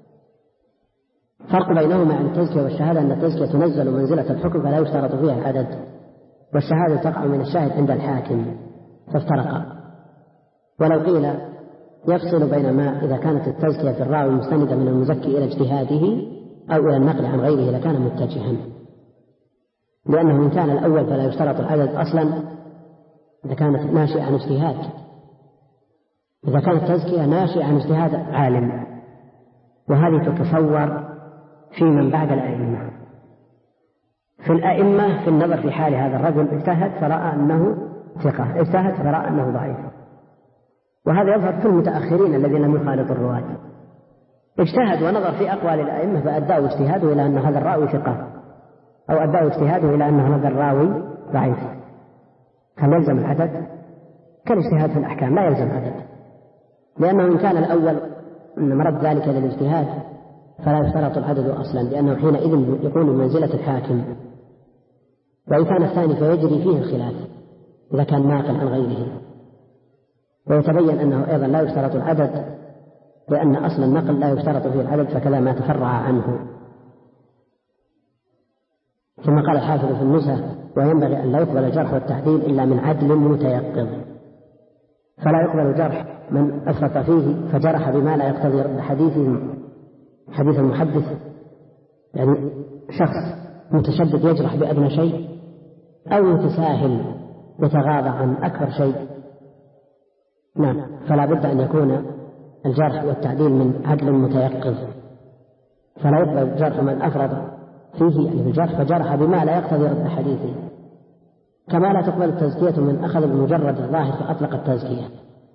فرق بينهما عن التزكية والشهادة أن التزكية تنزل منزلة الحكم فلا يشترط فيها العدد، والشهادة تقع من الشاهد عند الحاكم فافترقا. ولو قيل يفصل بين ما إذا كانت التزكية في الراوي مستندة من المزكي إلى اجتهاده أو إلى النقل عن غيره لكان متجها، لأنه إن كان الأول فلا يشترط العدد أصلا إذا كانت ناشئة عن اجتهاد، إذا كانت تزكية ناشئة عن اجتهاد عالم، وهذه تتصور في من بعد الأئمة. في الأئمة في النظر في حال هذا الرجل اجتهد فرأى أنه ثقة، اجتهد فرأى أنه ضعيف، وهذا يظهر في المتأخرين الذين لم يخالطوا الرواة، اجتهد ونظر في أقوال الأئمة فأداه اجتهاده إلى أن هذا الراوي ثقة أو أداه اجتهاده إلى أن هذا الراوي ضعيف، هل يلزم العدد؟ كالاجتهاد في الأحكام لا يلزم عدد، لأنه إن كان الأول إن مرد ذلك للاجتهاد فلا يشترط العدد أصلا لأنه حينئذ يكون بمنزلة الحاكم، وإن كان الثاني فيجري فيه الخلاف إذا كان ناقل عن غيره، ويتبين أنه أيضا لا يشترط العدد لأن أصل النقل لا يشترط فيه العدد فكذا ما تفرع عنه. ثم قال الحافظ في النزهة وينبغي أن لا يقبل الجرح والتعديل إلا من عدل متيقظ، فلا يقبل الجرح من أفرط فيه فجرح بما لا يقتضي حديث المحدث، يعني شخص متشدد يجرح بأدنى شيء أو متساهل يتغاضى عن أكبر شيء، نعم، فلا بد أن يكون الجرح والتعديل من عدل متيقظ، فلا يقبل الجرح من أفرط فيه يعني بالجرح فجرح بما لا يقتضي رد حديثه، كما لا تقبل التزكية من أخذ بمجرد الظاهر فأطلق التزكية.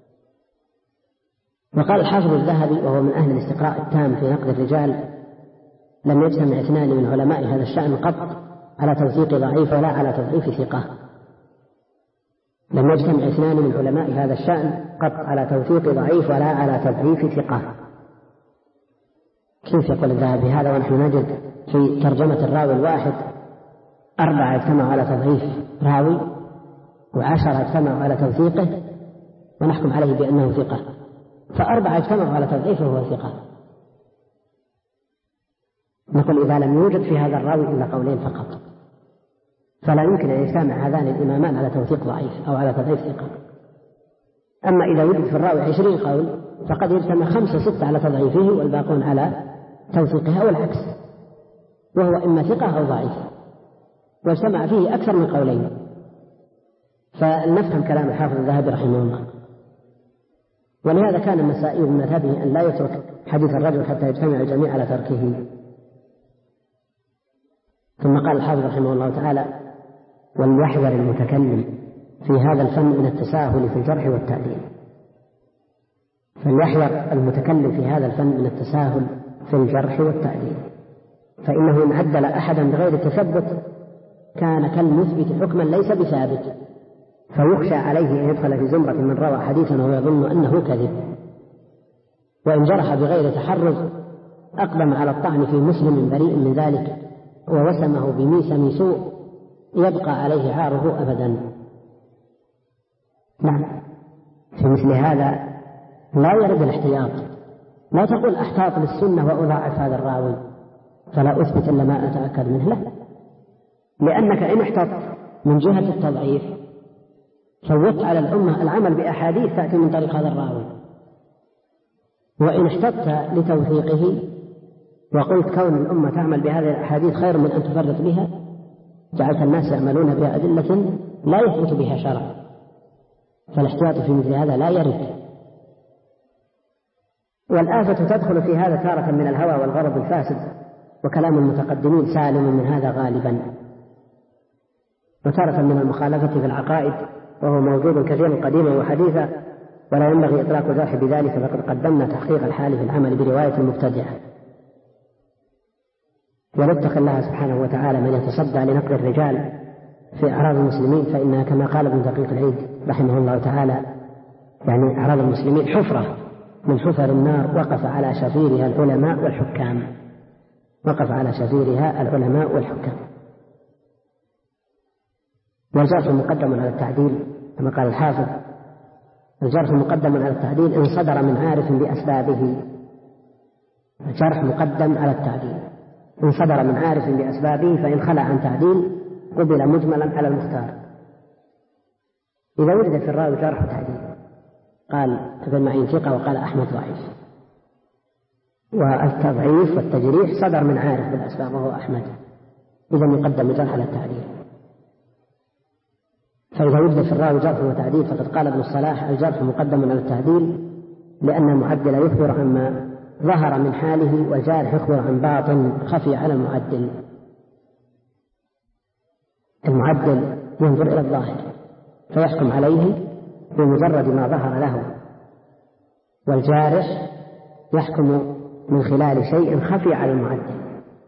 وقال الحافظ الذهبي وهو من أهل الاستقراء التام في نقد الرجال لم يجتمع 2 من علماء هذا الشأن قط على توثيق ضعيف ولا على تضعيف ثقة، لم يجتمع 2 من علماء هذا الشأن قط على توثيق ضعيف ولا على تضعيف ثقة. كيف يقول الذهبي هذا ونحن نجد في ترجمة الراوي الواحد 4 اجتمعوا على تضعيف راوي و10 اجتمعوا على توثيقه ونحكم عليه بأنه ثقة، ف4 اجتمعوا على تضعيفه وهو ثقة. نقول إذا لم يوجد في هذا الراوي إلا قولين فقط فلا يمكن أن يجتمع هذان الإمامان على توثيق ضعيف أو على تضعيف ثقة. أما إذا وجد في الراوي 20 قول فقد يجتمع 5 6 على تضعيفه والباقون على توثيقه أو العكس، وهو إما ثقة أو ضعيف واجتمع فيه أكثر من قولين. فلنفهم كلام الحافظ الذهبي رحمه الله. ولهذا كان النسائي من مذهبه أن لا يترك حديث الرجل حتى يجتمع الجميع على تركه. ثم قال الحافظ رحمه الله تعالى وليحذر المتكلم في هذا الفن من التساهل في الجرح والتعديل. فليحذر المتكلم في هذا الفن من التساهل في الجرح والتعديل، فإنه إن عدل أحدا بغير تثبت كان كالمثبت حكما ليس بثابت، فيخشى عليه أن يدخل في زمرة من روى حديثا وهو يظن أنه كذب. وإن جرح بغير تحرز أقدم على الطعن في مسلم بريء من ذلك ووسمه بميسم سوء يبقى عليه عاره أبدا. نعم، في مثل هذا لا يرد الاحتياط. لا تقول أحتاط للسنة وأضاعف هذا الراوي فلا أثبت إلا ما أتأكد منه، لا، لأنك إن احتطت من جهة التضعيف فوت على الأمة العمل بأحاديث تأتي من طريق هذا الراوي، وإن احتطت لتوثيقه وقلت كون الأمة تعمل بهذه الأحاديث خير من أن تفرط بها جعلت الناس يعملون بها أدلة لا يثبت بها شرع، فالاحتياط في مثل هذا لا يرد. والآفة تدخل في هذا تارة من الهوى والغرض الفاسد، وكلام المتقدمين سالم من هذا غالبا، وتارة من المخالفة في العقائد وهو موجود كثيرا قديما وحديثا، ولا ينبغي إطلاق الجرح بذلك، فقد قدمنا تحقيق الحال في العمل برواية المبتدعة. ونتق الله سبحانه وتعالى من يتصدى لنقل الرجال في أعراض المسلمين، فإنها كما قال ابن دقيق العيد رحمه الله تعالى يعني أعراض المسلمين حفرة من حفر النار وقف على شفيرها العلماء والحكام، وقف على شفيرها العلماء والحكام. والجرح مقدم على التعديل كما قال الحافظ، الجرح مقدم على التعديل إن صدر من عارف بأسبابه. الجرح مقدم على التعديل إن صدر من عارف بأسبابه، فإن خلع عن تعديل قبل مجملا على المختار. إذا وجد في الراوي جرح وتعديل قال ابن معين ثقة وقال أحمد ضعيف، والتضعيف والتجريح صدر من عارف بالأسباب وهو أحمد، إذا يقدم الجرح على التعديل. فإذا وجد في الراوي جرح وتعديل فقد قال ابن الصلاح الجرح مقدم على التعديل لأن المعدل يخبر عما ظهر من حاله، والجارح يخبر عن باطن خفي على المعدل. المعدل ينظر إلى الظاهر فيحكم عليه بمجرد ما ظهر له، والجارح يحكم من خلال شيء خفي على المعدل.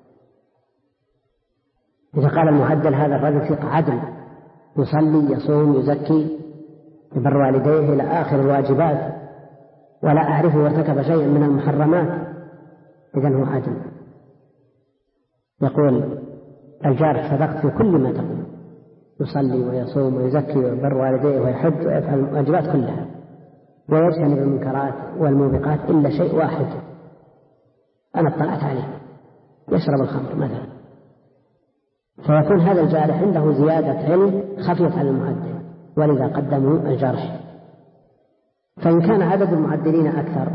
إذا قال المعدل هذا الرجل ثقة عدل يصلي يصوم يزكي يبر والديه إلى آخر الواجبات ولا أعرفه وارتكب شيئا من المحرمات، إذن هو عدل. يقول الجارح صدقت في كل ما تقول، يصلي ويصوم ويزكي ويبر والديه ويحج ويفعل الواجبات كلها ويجتنب المنكرات والموبقات إلا شيء واحد أنا اطلعت عليه، يشرب الخمر مثلا، فيكون هذا الجارح عنده زيادة علم خفيت على المعدل، ولذا قدموا الجرح. فإن كان عدد المعدلين أكثر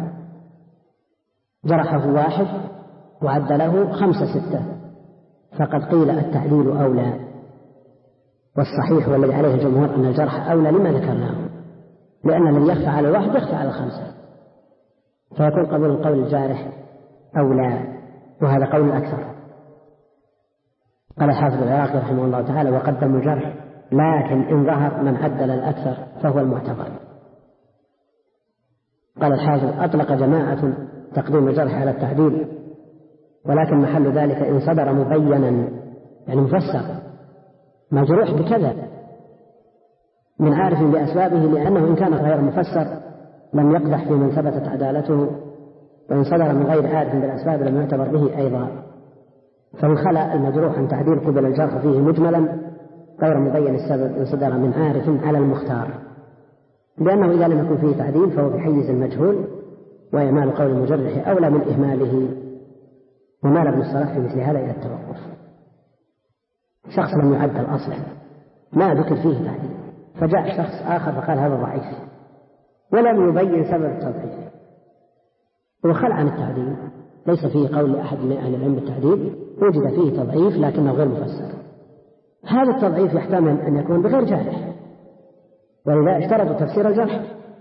جرحه واحد وعدله 5 6 فقد قيل التعديل أولى، والصحيح والذي عليه الجمهور أن الجرح أولى لما ذكرناه، لأن الذي يخفى على الواحد يخفى على 5، فيكون قبول القول الجارح أولى، وهذا قول الأكثر. قال الحافظ العراقي رحمه الله تعالى وقدموا الجرح، لكن إن ظهر من عدل الأكثر فهو المعتبر. قال الحافظ أطلق جماعة تقديم الجرح على التعديل، ولكن محل ذلك إن صدر مبينا يعني مفسر مجروح بكذا من عارف بأسبابه، لأنه إن كان غير مفسر لم يقدح في من ثبتت عدالته، وإن صدر من غير عارف بالأسباب لم يعتبر به أيضا. فإن خلى المجروح عن تعديل قبل الجرح فيه مجملا غير مبين السبب إن صدر من عارف على المختار، لأنه إذا لم يكن فيه تعديل فهو بحيز المجهول، وإعمال قول المجرح أولى من إهماله، ومال ابن الصلاح في مثل هذا إلى التوقف. شخص لم يعدل أصلا ما ذكر فيه تعديل، فجاء شخص آخر فقال هذا ضعيف ولم يبين سبب التضعيف وخلع عن التعديل، ليس فيه قول لأحد من أهل العلم بالتعديل، وجد فيه تضعيف لكنه غير مفسر. هذا التضعيف يحتمل أن يكون بغير جارح، ولذا اشترطوا تفسير الجرح.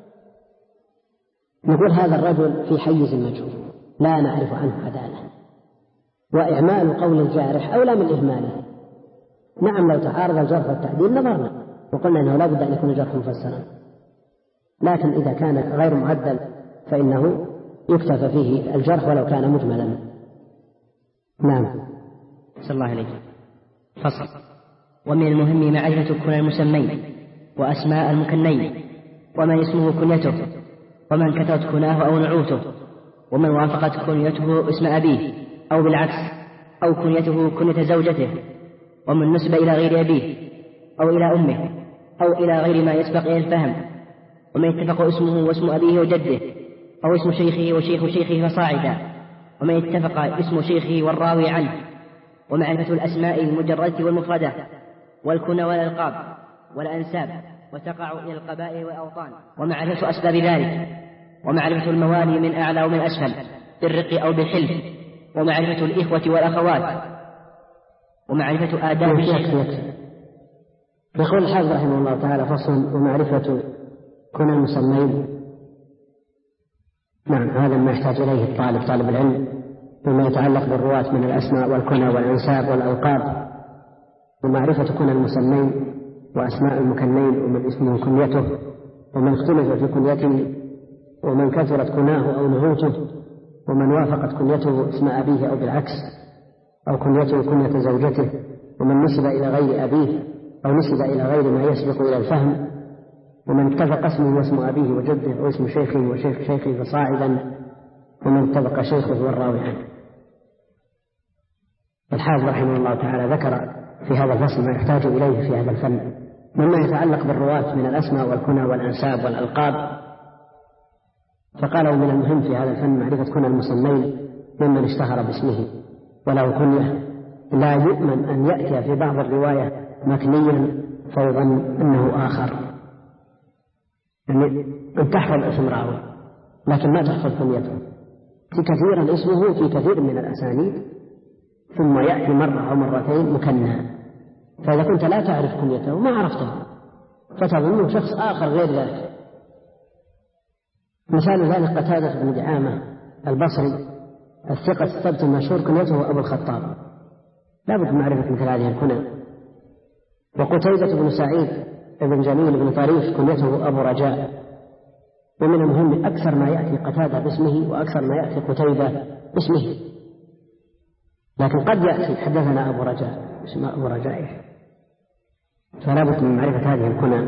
نقول هذا الرجل في حيز المجهول لا نعرف عنه عدالة، وإعمال قول الجارح أولى من إهماله. نعم لو تعارض الجرح والتعديل نظرنا وقلنا أنه لا بد أن يكون الجرح مفسرا، لكن إذا كان غير معدل فإنه يكتفى فيه الجرح ولو كان مجملا. نعم. صلى الله عليه. فصل. ومن المهم معرفة كنى المسمين وأسماء المكنين، ومن اسمه كنيته، ومن كثرت كناه أو نعوته، ومن وافقت كنيته اسم أبيه أو بالعكس، أو كنيته كنية زوجته، ومن نسب إلى غير أبيه أو إلى أمه أو إلى غير ما يسبق إلى الفهم، ومن اتفق اسمه واسم أبيه وجده، أو اسم شيخه وشيخ شيخه فصاعدا، ومن اتفق اسم شيخه والراوي عنه، ومعرفة الأسماء المجردة والمفردة والكنى والألقاب والأنساب وتقع إلى القبائل والأوطان، ومعرفة أسباب ذلك، ومعرفة الموالي من أعلى ومن أسفل بالرق أو بالحلف، ومعرفة الإخوة والأخوات، ومعرفة آداب الشيخ. يقول الحافظ رحمه الله تعالى: فصل. ومعرفة كنى المسمين. نعم، هذا ما يحتاج إليه طالب العلم بما يتعلق بالرواة من الأسماء والكنى والأنساب والألقاب، ومعرفة كنى المسمين وأسماء المكنين، ومن اسمه كنيته، ومن اختلف في كنيته، ومن كثرت كناه أو نعوته، ومن وافقت كنيته اسم أبيه أو بالعكس، أو كنيته كنية زوجته، ومن نسب إلى غير أبيه أو نسب إلى غير ما يسبق إلى الفهم، ومن اتفق اسمه واسم أبيه وجده أو اسم شيخه وشيخ شيخه فصاعدا، ومن اتفق شيخه والراوي عنه. الحافظ رحمه الله تعالى ذكر في هذا الفصل ما يحتاج إليه في هذا الفن مما يتعلق بالرواة من الأسماء والكنى والأنساب والألقاب، فقالوا: من المهم في هذا الفن معرفة كنى المسمين ممن اشتهر باسمه وله كنية، لا يؤمن أن يأتي في بعض الرواية مكنيا فيظن أنه آخر، يعني أن تحفظ اسم راوي لكن ما تحفظ كنيته. في كثيرا اسمه في كثير من الأسانيد ثم يأتي مرة أو مرتين مكنى، فإذا كنت لا تعرف كنيته ما عرفته فتظنه شخص آخر غير ذلك. مثال ذلك قتادة بن دعامة البصري الثقة الثبت المشهور كنيته أبو الخطاب، لا بد من معرفة مثل هذه الكنى. وقتيبة بن سعيد بن جميل بن طريف كنيته أبو رجاء. ومن المهم أكثر ما يأتي قتادة باسمه وأكثر ما يأتي قتيبة باسمه، لكن قد يأتي حدثنا أبو رجاء اسمه أبو رجاء، فلا بد من معرفة هذه الكنى.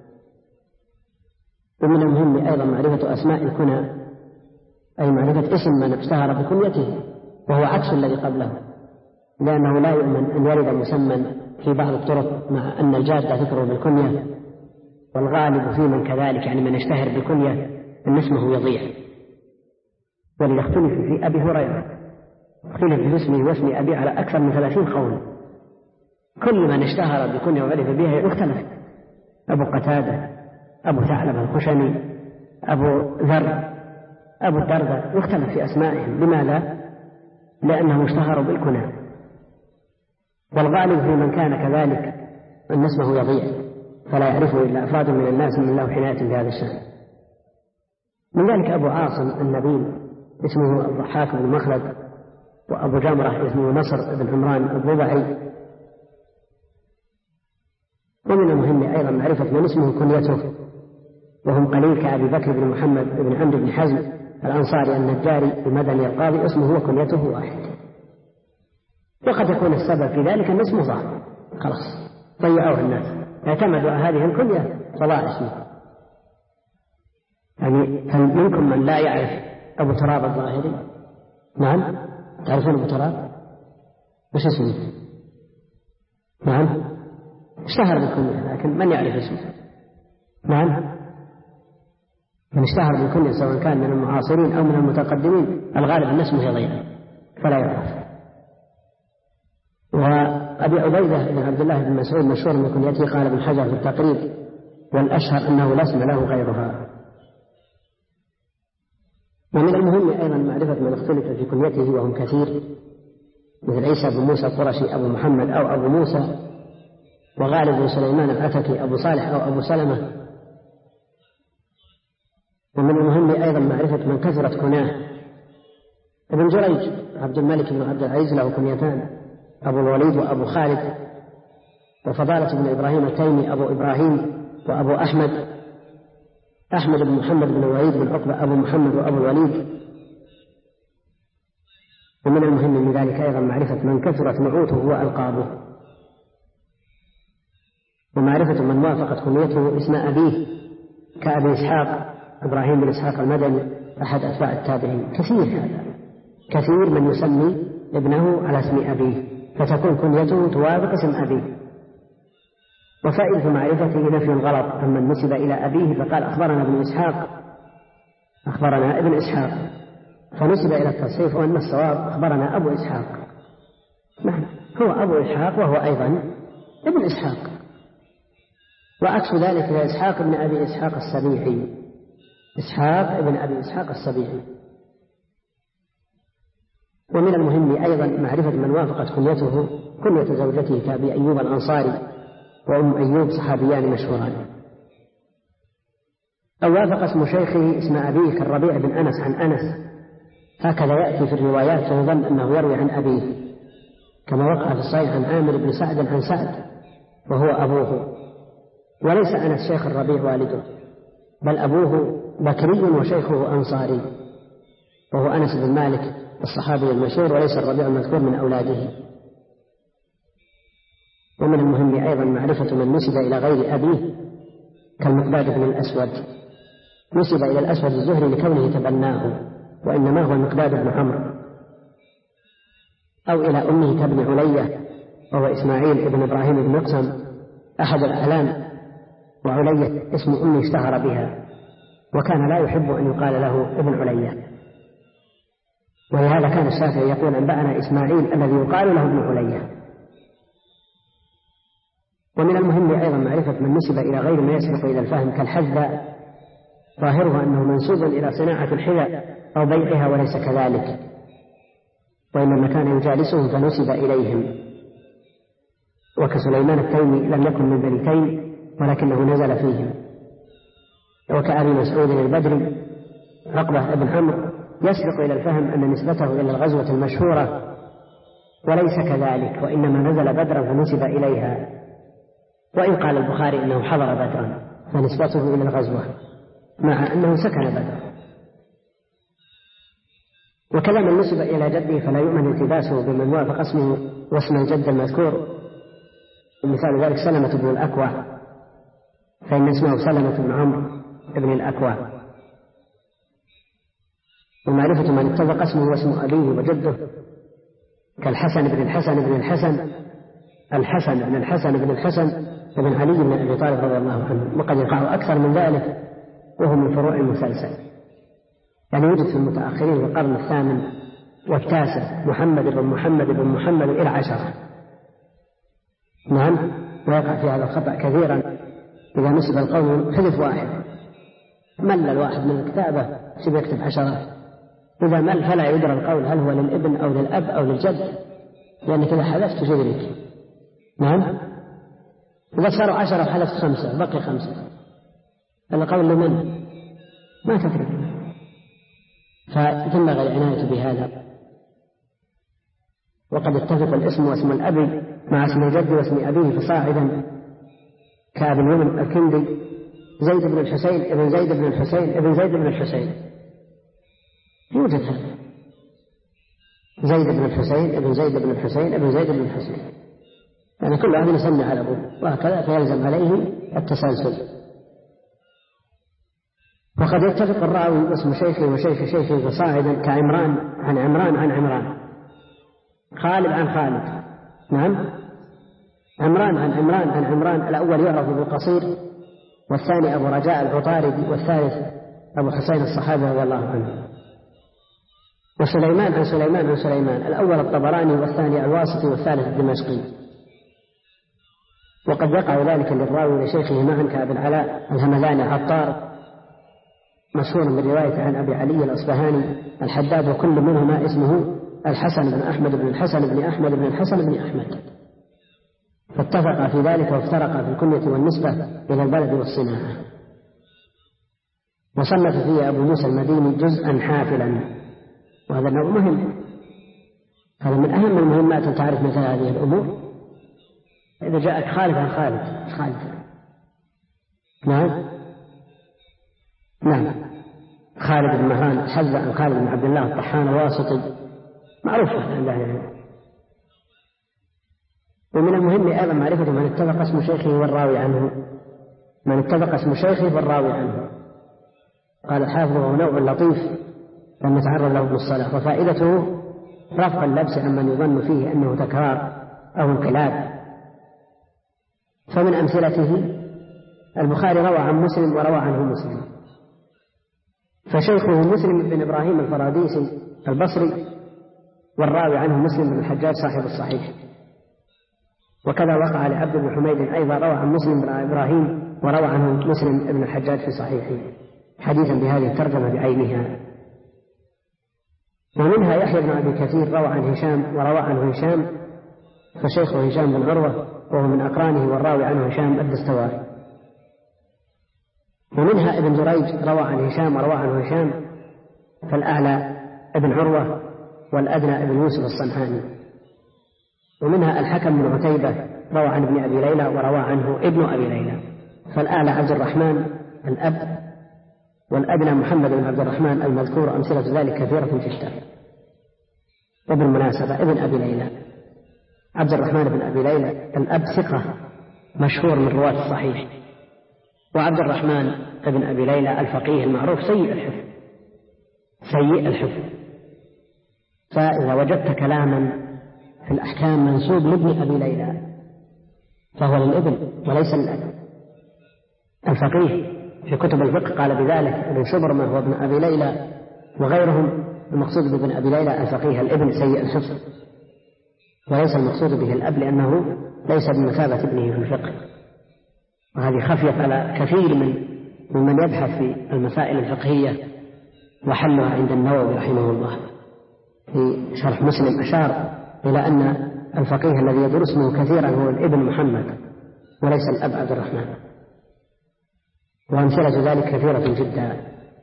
ومن المهم أيضا معرفة أسماء الكنى، أي معرفة اسم من اشتهر بكنيته وهو عكس الذي قبله، لأنه لا يؤمن أن يرد مسمى في بعض الطرق مع أن الجاد ذكره بالكنية، والغالب في من كذلك يعني من اشتهر بالكنية أن اسمه يضيع. ولذا اختلف في أبي هريرة، اختلف في اسمه واسم أبي على أكثر من 30 قول، كل من اشتهر بكنية وعرف بها يختلف: أبو قتادة، أبو ثعلبة الخشني، أبو ذر، أبو الدرداء، يختلف في أسمائهم. لماذا؟ لأنه اشتهروا بالكنى، والغالب في من كان كذلك أن اسمه يضيع فلا يعرفه إلا أفراد من الناس من الله حناية بهذا الشأن. من ذلك أبو عاصم النبيل اسمه الضحاك بن مخلد، وأبو جمرة اسمه نصر بن عمران الضبعي. ومن المهم أيضا معرفة من اسمه كنيته، وهم قليل كأبي بكر بن محمد بن عمرو بن حزم الأنصاري النجاري المدني القاضي اسمه وكنيته واحد. وقد يكون السبب في ذلك أن اسمه ضاع، خلاص ضيعوه الناس، اعتمدوا هذه الكنية فضاع اسمه. يعني هل منكم من لا يعرف أبو تراب الظاهري؟ نعم، تعرفون أبو تراب؟ وش اسمه؟ نعم، اشتهر بالكنية لكن من يعرف اسمه؟ نعم، من اشتهر بالكنية سواء كان من المعاصرين أو من المتقدمين الغالب أن اسمه يضيع فلا يعرف. وأبي عبيدة بن عبد الله بن مسعود مشهور من كنيته، قال ابن حجر في التقريب: والأشهر أنه لا اسم له غيرها. ومن المهم أيضا معرفة من اختلف في كنيته وهم كثير، مثل عيسى بن موسى القرشي أبو محمد أو أبو موسى، وغالب بن سليمان العتكي أبو صالح أو أبو سلمة. ومن المهم أيضا معرفة من كثرت كناه. ابن جريج عبد الملك بن عبد العزيز له كنيتان: أبو الوليد وأبو خالد. وفضالة بن إبراهيم التيمي أبو إبراهيم وأبو أحمد. أحمد بن محمد بن الوليد بن عقبة أبو محمد وأبو الوليد. ومن المهم من ذلك أيضا معرفة من كثرت نعوته وألقابه، ومعرفة من وافقت كنيته اسم أبيه كأبي إسحاق إبراهيم بن إسحاق المدني أحد أتباع التابعين. كثير من يسمي ابنه على اسم أبيه فتكون كنيته توافق اسم أبيه. وفائدة معرفته نفي الغلط، أما نسب إلى أبيه فقال أخبرنا ابن إسحاق فنسب إلى التصحيف، وأن الصواب أخبرنا أبو إسحاق. نعم هو أبو إسحاق وهو أيضا ابن إسحاق، وعكس ذلك إسحاق بن أبي إسحاق السبيعي، إسحاق بن أبي إسحاق السبيعي. ومن المهم أيضا معرفة من وافقت كنيته كنية زوجته كأبي أيوب الأنصاري وأم أيوب صحابيان مشهوران، أو وافق اسم شيخه اسم أبيه كالربيع بن أنس عن أنس، هكذا يأتي في الروايات فيظن أنه يروي عن أبيه، كما وقع في الصحيح عن عامر بن سعد عن سعد وهو أبوه، وليس أنس شيخ الربيع والده، بل أبوه بكري وشيخه أنصاري وهو أنس بن مالك الصحابي المشهور، وليس الربيع المذكور من أولاده. ومن المهم أيضا معرفة من نسب إلى غير أبيه كالمقداد بن الأسود، نسب إلى الأسود الزهري لكونه تبناه وإنما هو المقداد بن عمرو، أو إلى أمه كابن علية وهو إسماعيل بن إبراهيم بن مقسم أحد الأعلام، وعلية اسم أمه اشتهر بها، وكان لا يحب أن يقال له ابن علية، ولهذا كان الشافعي يقول أنبأنا إسماعيل الذي يقال له ابن علية. ومن المهم أيضا معرفة من نسب إلى غير ما يسبق إلى الفهم كالحذاء، ظاهرها أنه منسوب إلى صناعة الحذاء أو بيعها وليس كذلك، وإنما كان يجالسهم فنسب إليهم، وكسليمان التيمي لم يكن من بني تيم ولكنه نزل فيهم، وكأبي مسعود البدري عقبة بن عمرو يسبق إلى الفهم أن نسبته إلى الغزوة المشهورة وليس كذلك، وإنما نزل بدرا فنسب إليها، وإن قال البخاري إنه حضر بدرا فنسبته إلى الغزوة مع أنه سكن بدرا. وكذا من نسب إلى جده فلا يؤمن التباسه بمن وافق اسمه واسم الجد المذكور، مثال ذلك سلمة بن الأكوى، فإن اسمه سلمة بن عمرو بن الأكوى. ومعرفة من اتفق اسمه واسم أبيه وجده كالحسن بن الحسن بن الحسن، الحسن بن الحسن بن الحسن بن علي بن أبي طالب رضي الله عنه، وقد يقع أكثر من ذلك وهو من فروع المسلسل، يعني يوجد في المتأخرين في القرن الثامن والتاسع محمد بن محمد بن محمد إلى 10. نعم، ويقع في هذا الخطأ كثيرا إذا نسب القوم حذف واحد، مل الواحد من الكتابة سيب يكتب 10، إذا مل فلا يدرى القول هل هو للابن أو للأب أو للجد، لأنك إذا حذفت تدرك. نعم، إذا صاروا 10 وحذفت 5 بقي 5، القول لمن؟ ما تدري. فينبغي العناية بهذا. وقد اتفق الاسم واسم الأب مع اسم الجد واسم أبيه فصاعدا كأبي اليمن الكندي زيد بن الحسين ابن زيد بن الحسين ابن زيد بن الحسين، يوجد هذا زيد بن الحسين ابن زيد بن الحسين ابن زيد بن الحسين، يعني كل واحد يسمي على أبوه، وهكذا فيلزم عليه التسلسل. وقد يتفق الراوي باسم شيخه وشيخ شيخه فصاعدا كعمران عن عمران عن عمران، خالد عن خالد. نعم، عمران عن عمران عن عمران، الأول يعرف بالقصير والثاني أبو رجاء العطاردي والثالث أبو حسين الصحابي رضي الله عنه. وسليمان عن سليمان عن سليمان، الأول الطبراني والثاني الواسطي والثالث الدمشقي. وقد يقع ذلك للراوي لشيخه معا كأبي العلاء الهمذاني العطار مشهور بالرواية عن أبي علي الأصبهاني الحداد، وكل منهما اسمه الحسن بن أحمد بن الحسن بن أحمد بن الحسن بن أحمد، فاتفقا في ذلك وافترقا في الكنية والنسبة إلى البلد والصناعة. وصنف فيه أبو موسى المديني جزءا حافلا، وهذا النوع مهم، هذا من أهم المهمات أن تعرف مثل هذه الأمور. إذا جاءت خالد عن خالد، خالد. نعم، نعم. خالد بن مهران حذ عن خالد بن عبد الله الطحان واسطي معروفة عند أهل العلم. ومن المهم أيضا معرفة من اتفق اسم شيخه والراوي عنه، من اتفق اسم شيخه والراوي عنه. قال الحافظ وهو نوع لطيف لم يتعرض له ابن الصلاح، وفائدته رفع اللبس عمن يظن فيه أنه تكرار أو انقلاب. فمن أمثلته البخاري روى عن مسلم وروى عنه مسلم، فشيخه مسلم بن إبراهيم الفراديسي البصري، والراوي عنه مسلم بن الحجاج صاحب الصحيح. وكذا وقع لعبد بن حميد أيضا روى عن مسلم بن إبراهيم وروى عنه مسلم بن الحجاج في صحيحه حديثا بهذه الترجمة بعينها. ومنها يحيى بن أبي كثير روى عن هشام وروى عنه هشام، فشيخه هشام بن عروة وهو من أقرانه، والراوي عنه هشام الدستوائي. ومنها ابن جريج روى عن هشام وروى عنه هشام، فالأعلى ابن عروة والأدنى ابن يوسف الصنعاني. ومنها الحكم بن عتيبة روى عن ابن أبي ليلى وروى عنه ابن أبي ليلى، فالأعلى عبد الرحمن الأب، والأدنى محمد بن عبد الرحمن المذكور. أمثلة ذلك كثيرة جدا. وبالمناسبة ابن أبي ليلى عبد الرحمن بن أبي ليلى الأب ثقة مشهور من رواة الصحيح، وعبد الرحمن بن أبي ليلى الفقيه المعروف سيء الحفظ، سيء الحفظ. فإذا وجدت كلاما في الأحكام منسوب لابن أبي ليلى فهو للابن وليس للأب. الفقيه في كتب الفقه قال بذلك ابن شبرمة وابن أبي ليلى وغيرهم. المقصود بابن أبي ليلى الفقيه الابن سيء الحفظ، وليس المقصود به الأب، لأنه ليس بمثابة ابنه في الفقه. وهذه خفيت على كثير ممن يبحث في المسائل الفقهية، وحلها عند النووي رحمه الله في شرح مسلم أشار إلى أن الفقيه الذي يدرس اسمه كثيرا هو الابن محمد وليس الأب عبد الرحمن. وأمثلة ذلك كثيرة جدا.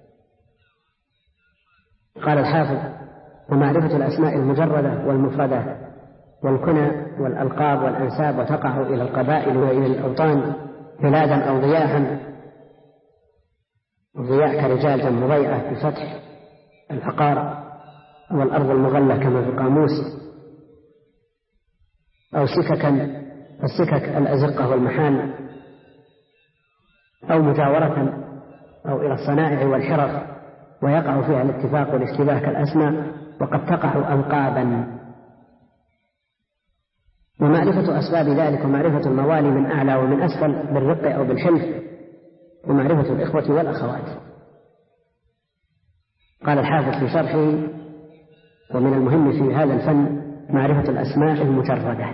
قال الحافظ ومعرفة الأسماء المجردة والمفردة والكنى والألقاب والأنساب، وتقع إلى القبائل وإلى الأوطان بلادا أو ضياعا. الضياع كرجال جمع ضيعة بفتح العقار، والأرض المغلة كما في القاموس، أو سككا السكك الأزقة والمحال، أو مجاورة أو إلى الصنائع والحرف، ويقع فيها الاتفاق والاشتباه كالأسماء، وقد تقع ألقابا. ومعرفة أسباب ذلك ومعرفة الموالي من أعلى ومن أسفل بالرق أو بالحلف، ومعرفة الإخوة والأخوات. قال الحافظ في شرحه ومن المهم في هذا الفن معرفة الأسماء المجردة،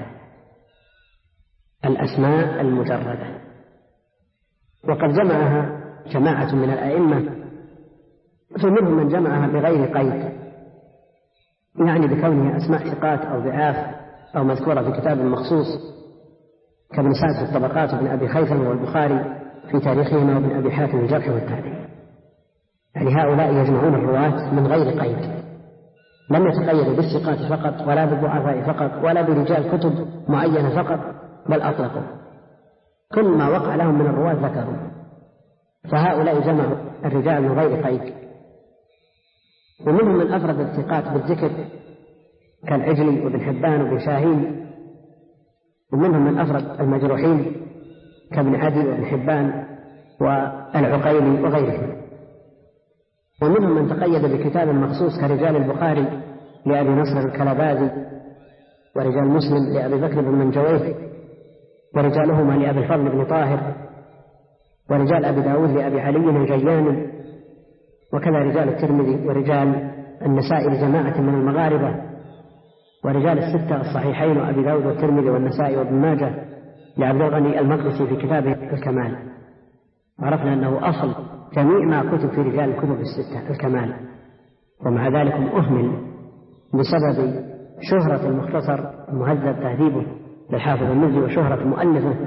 الأسماء المجردة. وقد جمعها جماعة من الأئمة، فمنهم من جمعها بغير قيد، يعني بكونها أسماء ثقات أو ضعاف أو مذكورة في كتاب مخصوص، كابن سعد في الطبقات وابن أبي خيثمة والبخاري في تاريخهما وابن أبي حاتم الجرح والتعديل. يعني هؤلاء يجمعون الرواة من غير قيد، لم يتقيدوا بالثقات فقط ولا بالضعفاء فقط ولا برجال كتب معينة فقط، بل أطلقوا كل ما وقع لهم من الرواة ذكروا. فهؤلاء جمعوا الرجال من غير قيد. ومنهم من أفرد الثقات بالذكر كالعجلي وابن حبان وابن شاهين، ومنهم من أفرد المجروحين كابن عدي وابن حبان والعقيلي وغيرهم. ومنهم من تقيد بكتاب مخصوص كرجال البخاري لأبي نصر الكلبازي، ورجال مسلم لأبي بكر بن منجويه، ورجالهما لأبي الفضل بن طاهر، ورجال أبي داود لأبي علي الجياني، وكذا رجال الترمذي ورجال النسائي لجماعة من المغاربة، ورجال الستة الصحيحين وأبي داود والترمذي والنسائي وابن ماجه لعبد الغني المقدسي في كتابه الكمال. عرفنا أنه أصل جميع ما كتب في رجال الكتب الستة الكمال، ومع ذلك أهمل بسبب شهرة المختصر المهذب تهذيبه للحافظ المزي وشهرة مؤلفه،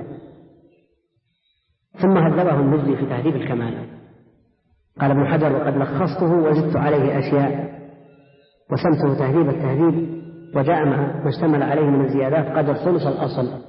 ثم هذبه المزي في تهذيب الكمال. قال ابن حجر وقد لخصته وزدت عليه أشياء، وسمته تهذيب التهذيب، وجاء ما اشتمل عليه من الزيادات قدر ثلث الأصل.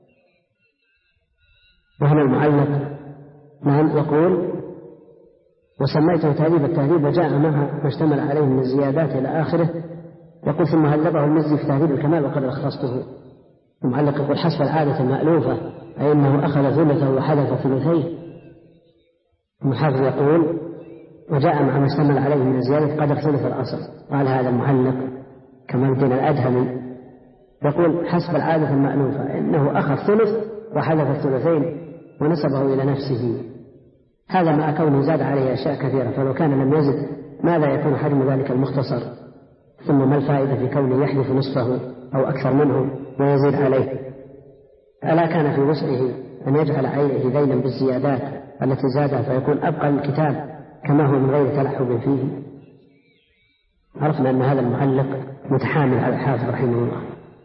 وهنا المعلق نعم يقول وسميته تهذيب التهذيب، وجاء معها ما اشتمل عليه من الزيادات إلى آخره. يقول ثم هذبه المزي في تهذيب الكمال وقد أخلصته. المعلق يقول حسب العادة المألوفة، أي أنه أخذ ثلثه وحذف ثلثيه. المحافظ يقول وجاء مع ما اشتمل عليه من الزيادة قدر ثلث الأصل. قال هذا المعلق كمال الدين الأدهمي يقول حسب العادة المألوفة، إنه أخذ ثلث وحذف الثلثين ونسبه إلى نفسه. هذا مع كونه زاد عليه أشياء كثيرة، فلو كان لم يزد ماذا يكون حجم ذلك المختصر؟ ثم ما الفائدة في كونه يحذف نصفه أو أكثر منه ويزيد عليه؟ ألا كان في وسعه أن يجعل عليه ذيلا بالزيادات التي زادها فيكون أبقى الكتاب كما هو من غير تلعب فيه؟ عرفنا أن هذا المعلق متحامل على الحافظ رحمه الله.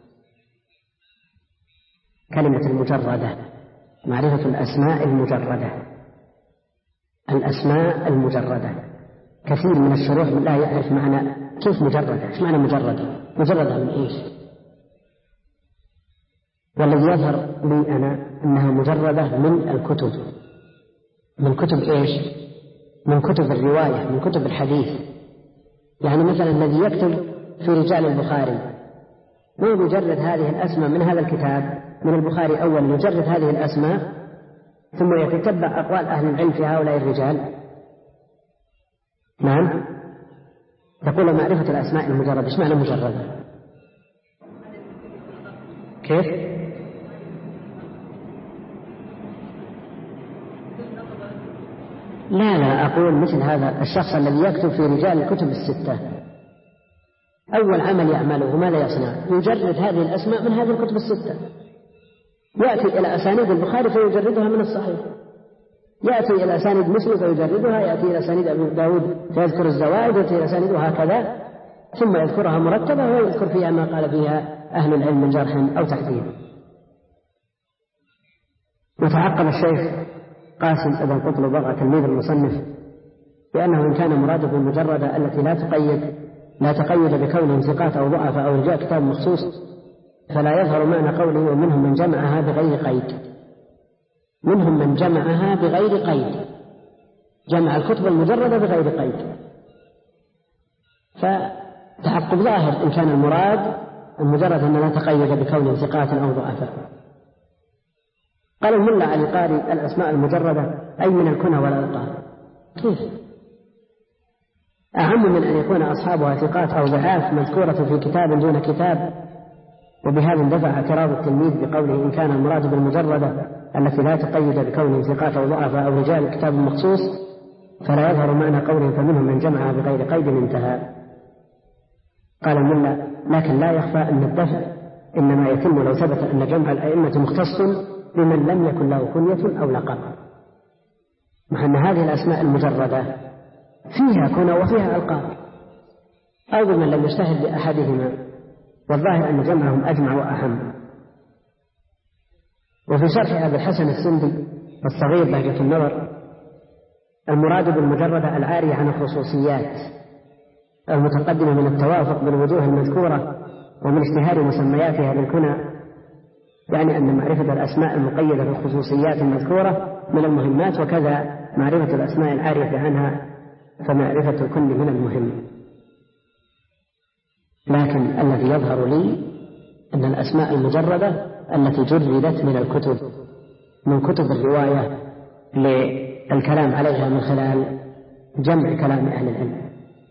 كلمة المجردة، معرفة الأسماء المجردة. الأسماء المجردة كثير من الشروح لا يعرف معنى كيف مجردة، إيش معنى مجردة؟ مجردة من إيش؟ والذي يظهر لي أنا أنها مجردة من الكتب. من كتب إيش؟ من كتب الرواية، من كتب الحديث. يعني مثلا الذي يكتب في رجال البخاري ما يجرد هذه الأسماء من هذا الكتاب من البخاري أول، يجرد هذه الأسماء ثم يتتبع أقوال أهل العلم في هؤلاء الرجال. نعم. تقول معرفة الأسماء المجردة، إيش معنى مجردة؟ كيف؟ لا أقول مثل هذا الشخص الذي يكتب في رجال الكتب الستة أول عمل يعمله ماذا يصنع؟ يجرد هذه الأسماء من هذه الكتب الستة، يأتي إلى أسانيد البخاري فيجردها من الصحيح، يأتي إلى أسانيد مسلم فيجردها، يأتي إلى أسانيد أبي داود فيذكر الزوائد، يأتي إلى أسانيدها هكذا ثم يذكرها مرتبة ويذكر فيها ما قال فيها أهل العلم من جرح أو تعديل. وتعقب الشيخ قاسم بن قطلبة تلميذ المصنف بأنه إن كان مراده بالمجردة التي لا تقيد بكونهم ثقات أو ضعفاء أو رجاء كتاب مخصوص فلا يظهر معنى قوله ومنهم من جمعها بغير قيد. منهم من جمعها بغير قيد، جمع الكتب المجردة بغير قيد، فتعقب ظاهر إن كان المراد المجرد أن لا تقيد بكونهم ثقات أو ضعفاء. قال الملا علي قاري الأسماء المجردة أي من الكنى والألقاب. كيف؟ أعم من أن يكون أصحابها ثقات أو ضعاف مذكورة في كتاب دون كتاب. وبهذا اندفع اعتراض التلميذ بقوله إن كان المراد بالمجردة التي لا تقيد بكونه ثقات أو ضعفاء أو رجال كتاب مخصوص فلا يظهر معنى قوله فمنهم من جمعها بغير قيد انتهى. قال الملا لكن لا يخفى أن الدفع إنما يتم لو ثبت أن جمع الأئمة مختص بمن لم يكن له كنية أو لقب، مع أن هذه الأسماء المجردة فيها كنى وفيها ألقاب، أو بمن لم يجتهد بأحدهما، والظاهر أن جمعهم أجمع وأهم. وفي شرح أبي الحسن السندي الصغير بهجة النظر المراد بالمجردة العارية عن الخصوصيات المتقدمة من التوافق بالوجوه المذكورة ومن اشتهار مسمياتها بالكنى، يعني أن معرفة الأسماء المقيدة بالخصوصيات المذكورة من المهمات، وكذا معرفة الأسماء العارية عنها فمعرفة الكل من المهم. لكن الذي يظهر لي أن الأسماء المجردة التي جردت من الكتب من كتب الرواية للكلام عليها من خلال جمع كلام أهل العلم.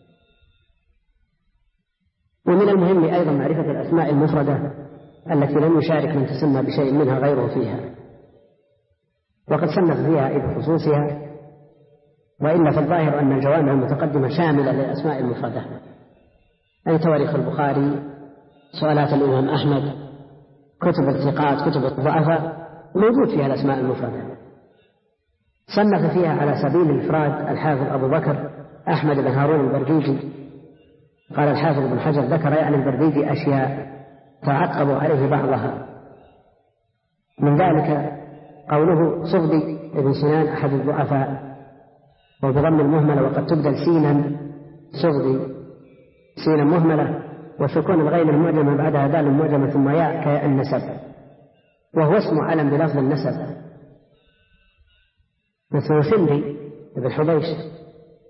ومن المهم أيضا معرفة الأسماء المفردة التي لم يشارك من تسمى بشيء منها غيره فيها، وقد صنف فيها إذ خصوصها، وإلا فالظاهر أن الجوامع المتقدمة شاملة للأسماء المفردة، أي تواريخ البخاري، سؤالات الإمام أحمد، كتب الثقات، كتب الضعفاء، موجود فيها الأسماء المفردة. صنف فيها على سبيل الإفراد الحافظ أبو بكر أحمد بن هارون البرديجي. قال الحافظ بن حجر ذكر يعني البرديجي أشياء تعقب عليه بعضها، من ذلك قوله صغدي بن سنان أحد الضعفاء، وبضم المهملة وقد تبدل سينا صغدي سينا مهملة وسكون الغين المعجمة بعدها دال المعجمة ثم ياء كياء النسب، وهو اسم علم بلفظ النسب، مثل سندي بن حبيش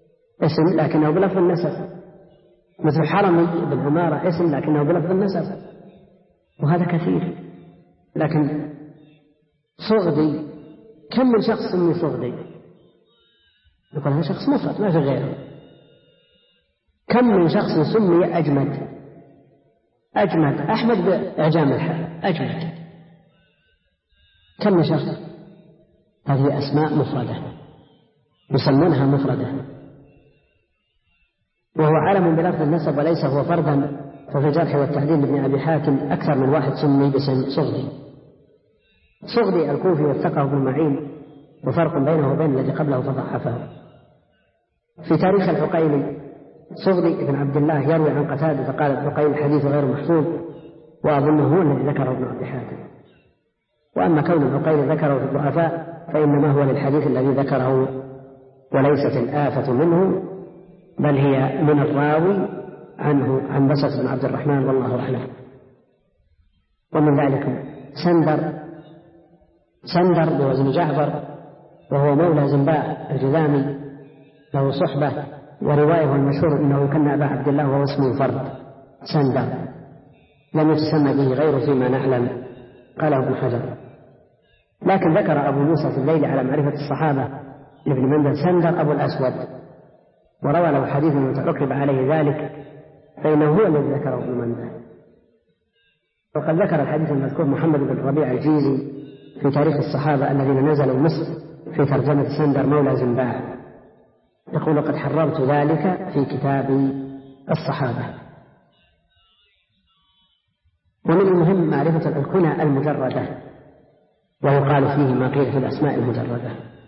اسم لكنه بلفظ النسب، مثل حرمي بن عمارة اسم لكنه بلفظ النسب، وهذا كثير. لكن صغدي، كم من شخص سمي صغدي؟ يقول هذا شخص مفرد ما في غيره. كم من شخص سمي أجمد؟ أجمد أحمد بإعجام الحاء أجمد. كم من شخص؟ هذه أسماء مفردة يسمونها مفردة، وهو علم بلفظ النسب وليس هو فردا. ففي الجرح والتعديل لابن أبي حاتم أكثر من واحد سمي باسم صغدي. صغدي الكوفي وثقه ابن معين، وفرق بينه وبين الذي قبله فضعفه. في تاريخ العقيلي صغدي بن عبد الله يروي عن قتادة فقال العقيلي الحديث غير محفوظ، وأظنه هو الذي ذكره ابن أبي حاتم. وأما كون العقيلي ذكره في الضعفاء فإنما هو للحديث الذي ذكره، وليست الآفة منه بل هي من الراوي عنه عن بسط بن عبد الرحمن والله أعلم. ومن ذلك سندر بوزن جعفر، وهو مولى زنباء الجذامي، له صحبة، وروايه المشهور إنه كان أبا عبد الله وهو اسمه فرد سندر، لم يتسمى به غيره فيما نعلم، قاله ابن حجر. لكن ذكر أبو موسى في الليل على معرفة الصحابة لابن مندل سندر أبو الأسود، وروى له حديث متعقب عليه ذلك، فإنه هو الذي ذكره ابن مندل. وقد ذكر الحديث المذكور محمد بن ربيع الجيزي في تاريخ الصحابة الذين نزلوا مصر في ترجمة سندر مولى زنباع، يقول قد حررت ذلك في كتاب الصحابة. ومن المهم معرفة الكنى المجردة، ويقال فيه ما قيل في الأسماء المجردة،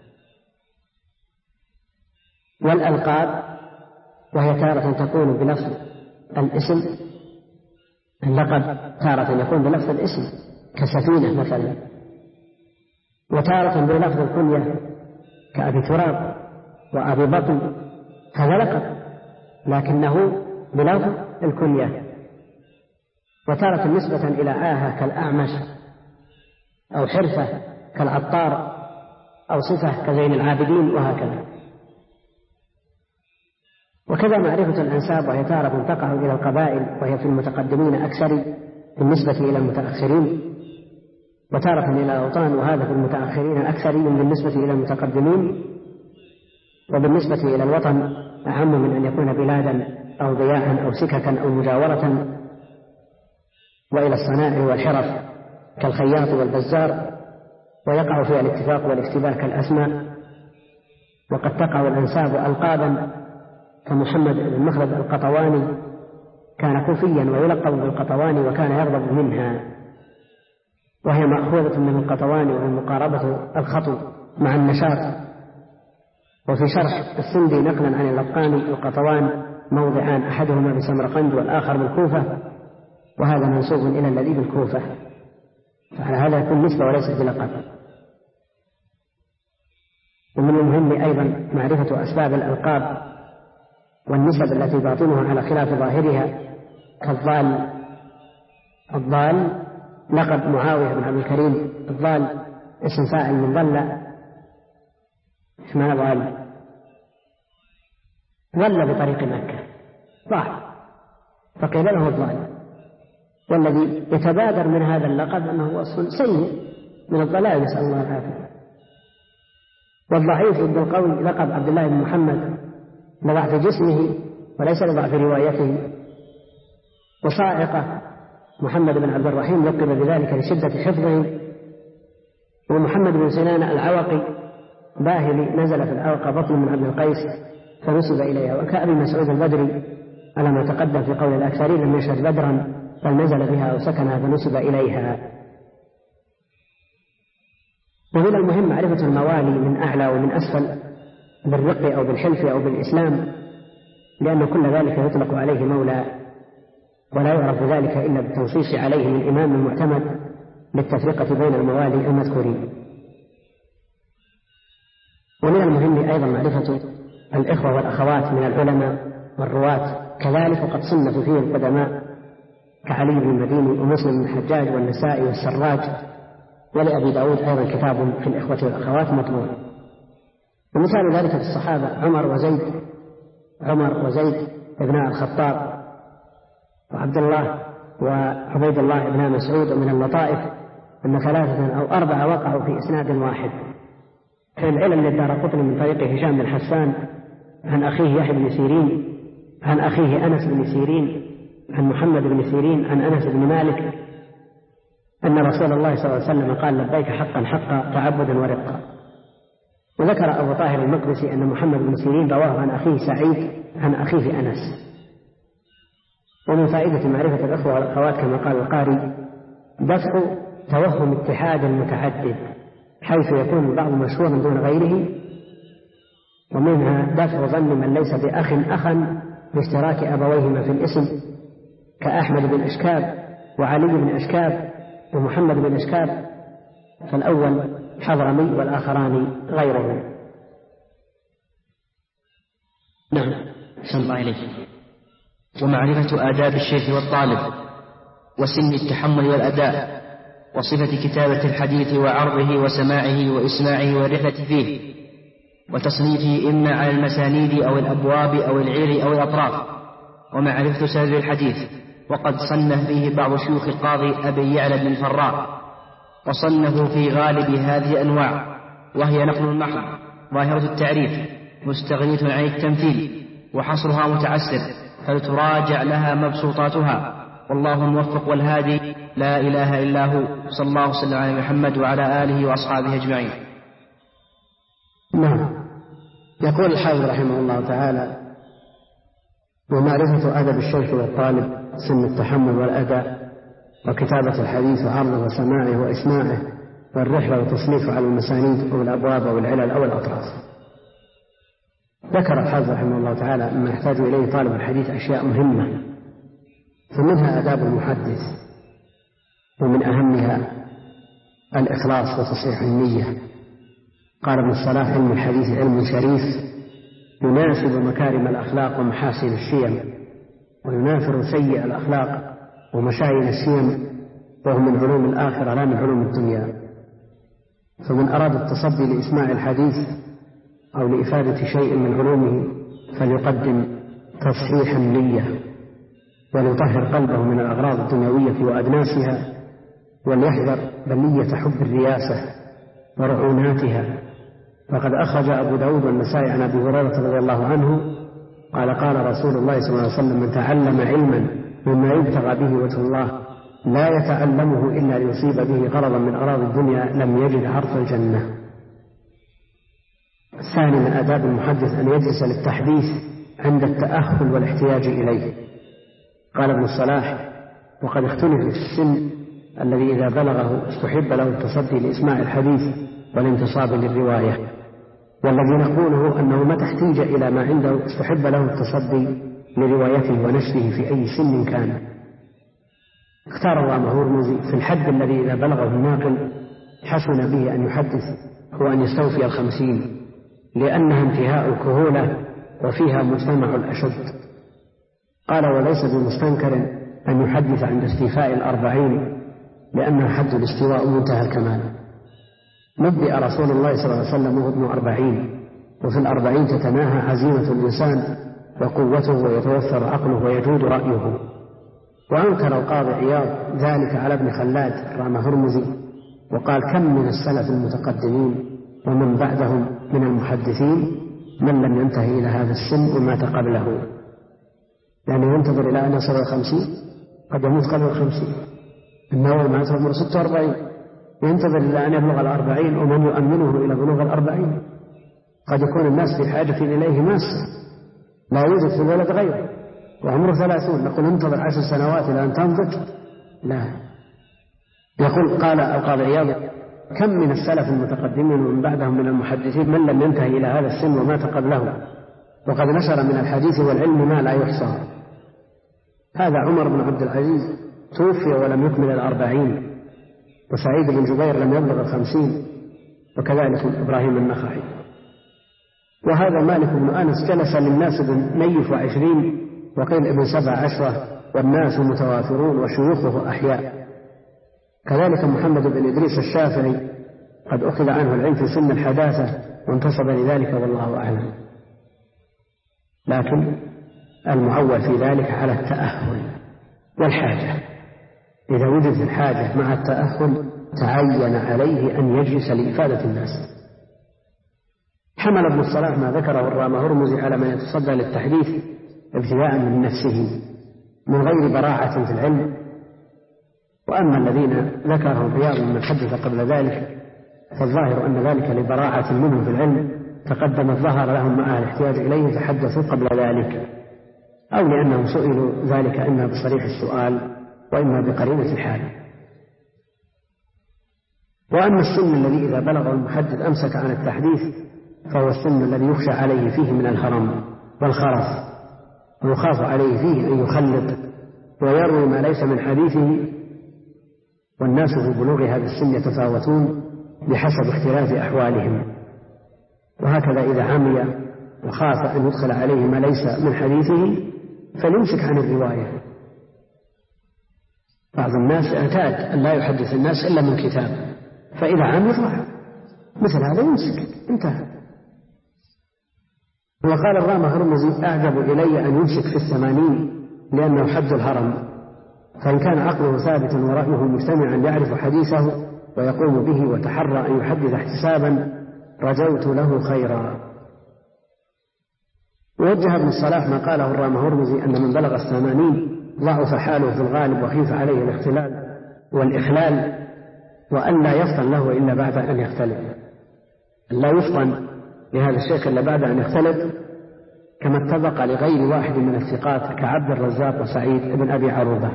والألقاب، وهي تارة تكون بلفظ الاسم، اللقب تارة يكون بلفظ الاسم كسفينة مثلا، وتارة بلفظ الكنية كأبي تراب وأبي بطن، هذا لقب لكنه بلفظ الكنية. وتارة نسبة إلى عاهة كالأعمش، أو حرفة كالعطار، أو صفة كزين العابدين، وهكذا. وكذا معرفة الأنساب، وهي تارة تقع إلى القبائل وهي في المتقدمين أكثر بالنسبة إلى المتأخرين، وتارة إلى الأوطان وهذا في المتأخرين أكثر بالنسبة إلى المتقدمين، وبالنسبة إلى الوطن أعم من أن يكون بلادا أو ضياعا أو سككا أو مجاورة، وإلى الصنائع والحرف كالخياط والبزار، ويقع فيها الاتفاق والاختلاف كالأسماء. وقد تقع الأنساب ألقابا كمحمد بن مخلد القطواني، كان كوفيا ويلقب بالقطواني وكان يغضب منها، وهي مأخوذة من القطواني وهي مقاربة الخطو مع النشاط. وفي شرح السندي نقلا عن اللقاني القطوان موضعان، أحدهما بسمرقند والآخر بالكوفة، وهذا منسوب إلى الذي بالكوفة، فعلى هذا يكون نسبة وليست بلقب. ومن المهم أيضا معرفة أسباب الألقاب والنسب التي باطنها على خلاف ظاهرها، كالضال. الضال لقب معاوية بن عبد الكريم، الضال اسم فاعل من ضل، اسمها ضال، ضل بطريق مكة ضال، فقيل له الضال. والذي يتبادر من هذا اللقب أنه وصف سيء من الضلال، نسأل الله العافية. والضعيف ضد القوي لقب عبد الله بن محمد لضعف جسمه وليس لضعف روايته. وصاعقة محمد بن عبد الرحيم لقب بذلك لشدة حفظه. ومحمد بن سنان العوقي باهلي نزل في العوقة بطن من عبد القيس فنسب إليها. وكأبي مسعود البدري على ما تقدم في قول الأكثرين لم يشهد بدرا بل نزل بها أو سكنها فنسب إليها. ومن المهم معرفة الموالي من أعلى ومن أسفل بالرق أو بالحلف أو بالإسلام، لأن كل ذلك يطلق عليه مولى، ولا يعرف ذلك إلا بالتنصيص عليه من إمام معتمد للتفرقة بين الموالي المذكورين. ومن المهم أيضا معرفة الإخوة والأخوات من العلماء والرواة، كذلك وقد صنف فيه القدماء كعلي بن المديني ومسلم بن الحجاج والنسائي والسراج، ولأبي داود أيضا كتاب في الإخوة والأخوات مطبوع. ومثال ذلك في الصحابة عمر وزيد عمر وزيد ابناء الخطاب وعبد الله وعبيد الله ابن مسعود ومن اللطائف أن 3 أو 4 وقعوا في إسناد واحد. في العلم للدارقطني من طريق هشام بن حسان عن أخيه يحيى بن سيرين عن أخيه أنس بن سيرين عن محمد بن سيرين عن أنس بن مالك أن رسول الله صلى الله عليه وسلم قال لبيك حقا حقا تعبدا ورقا. وذكر أبو طاهر المقدسي أن محمد بن سيرين رواه عن أخيه سعيد عن أخيه أنس. ومن فائدة معرفة الأخوة والأخوات كما قال القاري دفع توهم اتحاد المتعدد حيث يكون البعض مشهورا دون غيره، ومنها دفع ظن من ليس بأخ أخا باشتراك أبويهما في الاسم كأحمد بن أشكاب وعلي بن أشكاب ومحمد بن أشكاب، فالأول حضرمي والآخران غيره. نعم. صلى الله عليه. ومعرفة آداب الشيخ والطالب وسن التحمل والأداء وصفة كتابة الحديث وعرضه وسماعه وإسماعه والرحلة فيه وتصنيفه إما على المسانيد أو الأبواب أو العير أو الأطراف، ومعرفة سبب الحديث. وقد صنف فيه بعض شيوخ القاضي أبي يعلى بن الفراء، وصنفوا في غالب هذه الأنواع، وهي نقل المحض ظاهرة التعريف مستغنية عن التمثيل وحصرها متعسر، فلتراجع لها مبسوطاتها. والله الموفق والهادي، لا إله إلا هو، صلى الله وسلم على محمد وعلى آله وأصحابه أجمعين. نعم. يقول الحافظ رحمه الله تعالى: ومعرفة أدب الشيخ والطالب سن التحمل والأداء وكتابة الحديث وعرضه وسماعه وإسماعه والرحلة وتصنيفه على المسانيد أو الأبواب أو العلل أو الأطراف. ذكر الحافظ رحمه الله تعالى مما يحتاج إليه طالب الحديث أشياء مهمة، فمنها آداب المحدث، ومن أهمها الإخلاص وتصحيح النية. قال ابن الصلاح: علم الحديث علم شريف يناسب مكارم الأخلاق ومحاسن الشيم، وينافر سيء الأخلاق ومشاين الشيم، وهو من علوم الآخرة لا من علوم الدنيا. فمن أراد التصدي لإسماع الحديث أو لإفادة شيء من علومه فليقدم تصحيح النية، وليطهر قلبه من الأغراض الدنيوية وأدناسها، وليحذر بلية حب الرياسة ورعوناتها. فقد أخرج أبو داود والنسائي عن أبي هريرة رضي الله عنه قال: قال رسول الله صلى الله عليه وسلم: من تعلم علما مما يبتغى به وجه الله لا يتعلمه إلا ليصيب به غرضا من أغراض الدنيا لم يجد عرف الجنة. الثاني من آداب المحدث أن يجلس للتحديث عند التأهل والاحتياج إليه. قال ابن الصلاح: وقد اختلف في السن الذي إذا بلغه استحب له التصدي لإسماع الحديث والانتصاب للرواية، والذي نقوله أنه متى احتيج إلى ما عنده استحب له التصدي لروايته ونشره في أي سن كان. اختار الله هرمزي في الحد الذي إذا بلغه الناقل حسن به أن يحدث هو أن يستوفي 50، لأنها انتهاء الكهولة وفيها مجتمع الأشد. قال: وليس بمستنكر أن يحدث عند استيفاء 40، لأنه حد الاستواء منتهى الكمال. نبئ رسول الله صلى الله عليه وسلم وهو ابن 40، وفي 40 تتناهى عزيمة الإنسان وقوته ويتوفر عقله ويجود رأيه. وأنكر القاضي عياض ذلك على ابن خلاد رام هرمزي، وقال: كم من السلف المتقدمين ومن بعدهم من المحدثين من لم ينتهي إلى هذا السن ومات قبله، يعني ينتظر إلى أن يصل 50، قد يموت قبل 50. النووي مات عمره 46، ينتظر إلى أن يبلغ 40، ومن يؤمنه إلى بلوغ 40؟ قد يكون الناس في حاجة إليه ماسة، لا يوجد في الولد غيره، وعمره 30، نقول انتظر 10 سنوات إلى أن تنضج؟ لا. يقول قال القاضي عياض: كم من السلف المتقدمين ومن بعدهم من المحدثين من لم ينتهي إلى هذا السن ومات قبله، وقد نشر من الحديث والعلم ما لا يحصى. هذا عمر بن عبد العزيز توفي ولم يكمل 40، وسعيد بن جبير لم يبلغ 50، وكذلك إبراهيم النخعي. وهذا مالك بن أنس جلس للناس بنيف 20، وقيل ابن 17، والناس متوافرون وشيوخه أحياء. كذلك محمد بن إدريس الشافعي قد أخذ عنه العلم في سن الحداثة وانتصب لذلك، والله أعلم. لكن المعول في ذلك على التأهل والحاجة. إذا وجدت الحاجة مع التأهل تعين عليه أن يجلس لإفادة الناس. حمل ابن الصلاح ما ذكره الرامهرمزي على من يتصدى للتحديث ابتداء من نفسه من غير براعة في العلم، وأما الذين ذكرهم عياض من حدث قبل ذلك فالظاهر أن ذلك لبراعة منهم في العلم تقدم الظهر لهم مع الاحتياج إليه فحدثوا قبل ذلك، أو لأنهم سئلوا ذلك إما بصريح السؤال وإما بقرينة الحال. وأما السن الذي إذا بلغه المحدث أمسك عن التحديث فهو السن الذي يخشى عليه فيه من الهرم والخرف، ويخاف عليه فيه أن يخلط ويروي ما ليس من حديثه، والناس في بلوغ هذا السن يتفاوتون بحسب اختلاف أحوالهم، وهكذا إذا عمي وخاف أن يدخل عليه ما ليس من حديثه فليمسك عن الرواية. بعض الناس اعتاد أن لا يحدث الناس إلا من كتاب، فإذا عمي ضاع، مثل هذا يمسك، انتهى. وقال الرامهرمزي أعجب إلي أن يمسك في 80 لأنه حد الهرم، فإن كان عقله ثابتا ورأيه مجتمعا يعرف حديثه ويقوم به وتحرى أن يحدث احتسابا رجوت له خيرا. ووجه ابن الصلاح ما قاله الرامهرمزي أن من بلغ 80 ضعف حاله في الغالب وخيف عليه الاختلال والإخلال، وأن لا يفطن له إلا بعد أن يختلف، لا يفطن لهذا الشيخ إلا بعد أن يختلف، كما اتفق لغير واحد من الثقات كعبد الرزاق وسعيد بن أبي عروبة.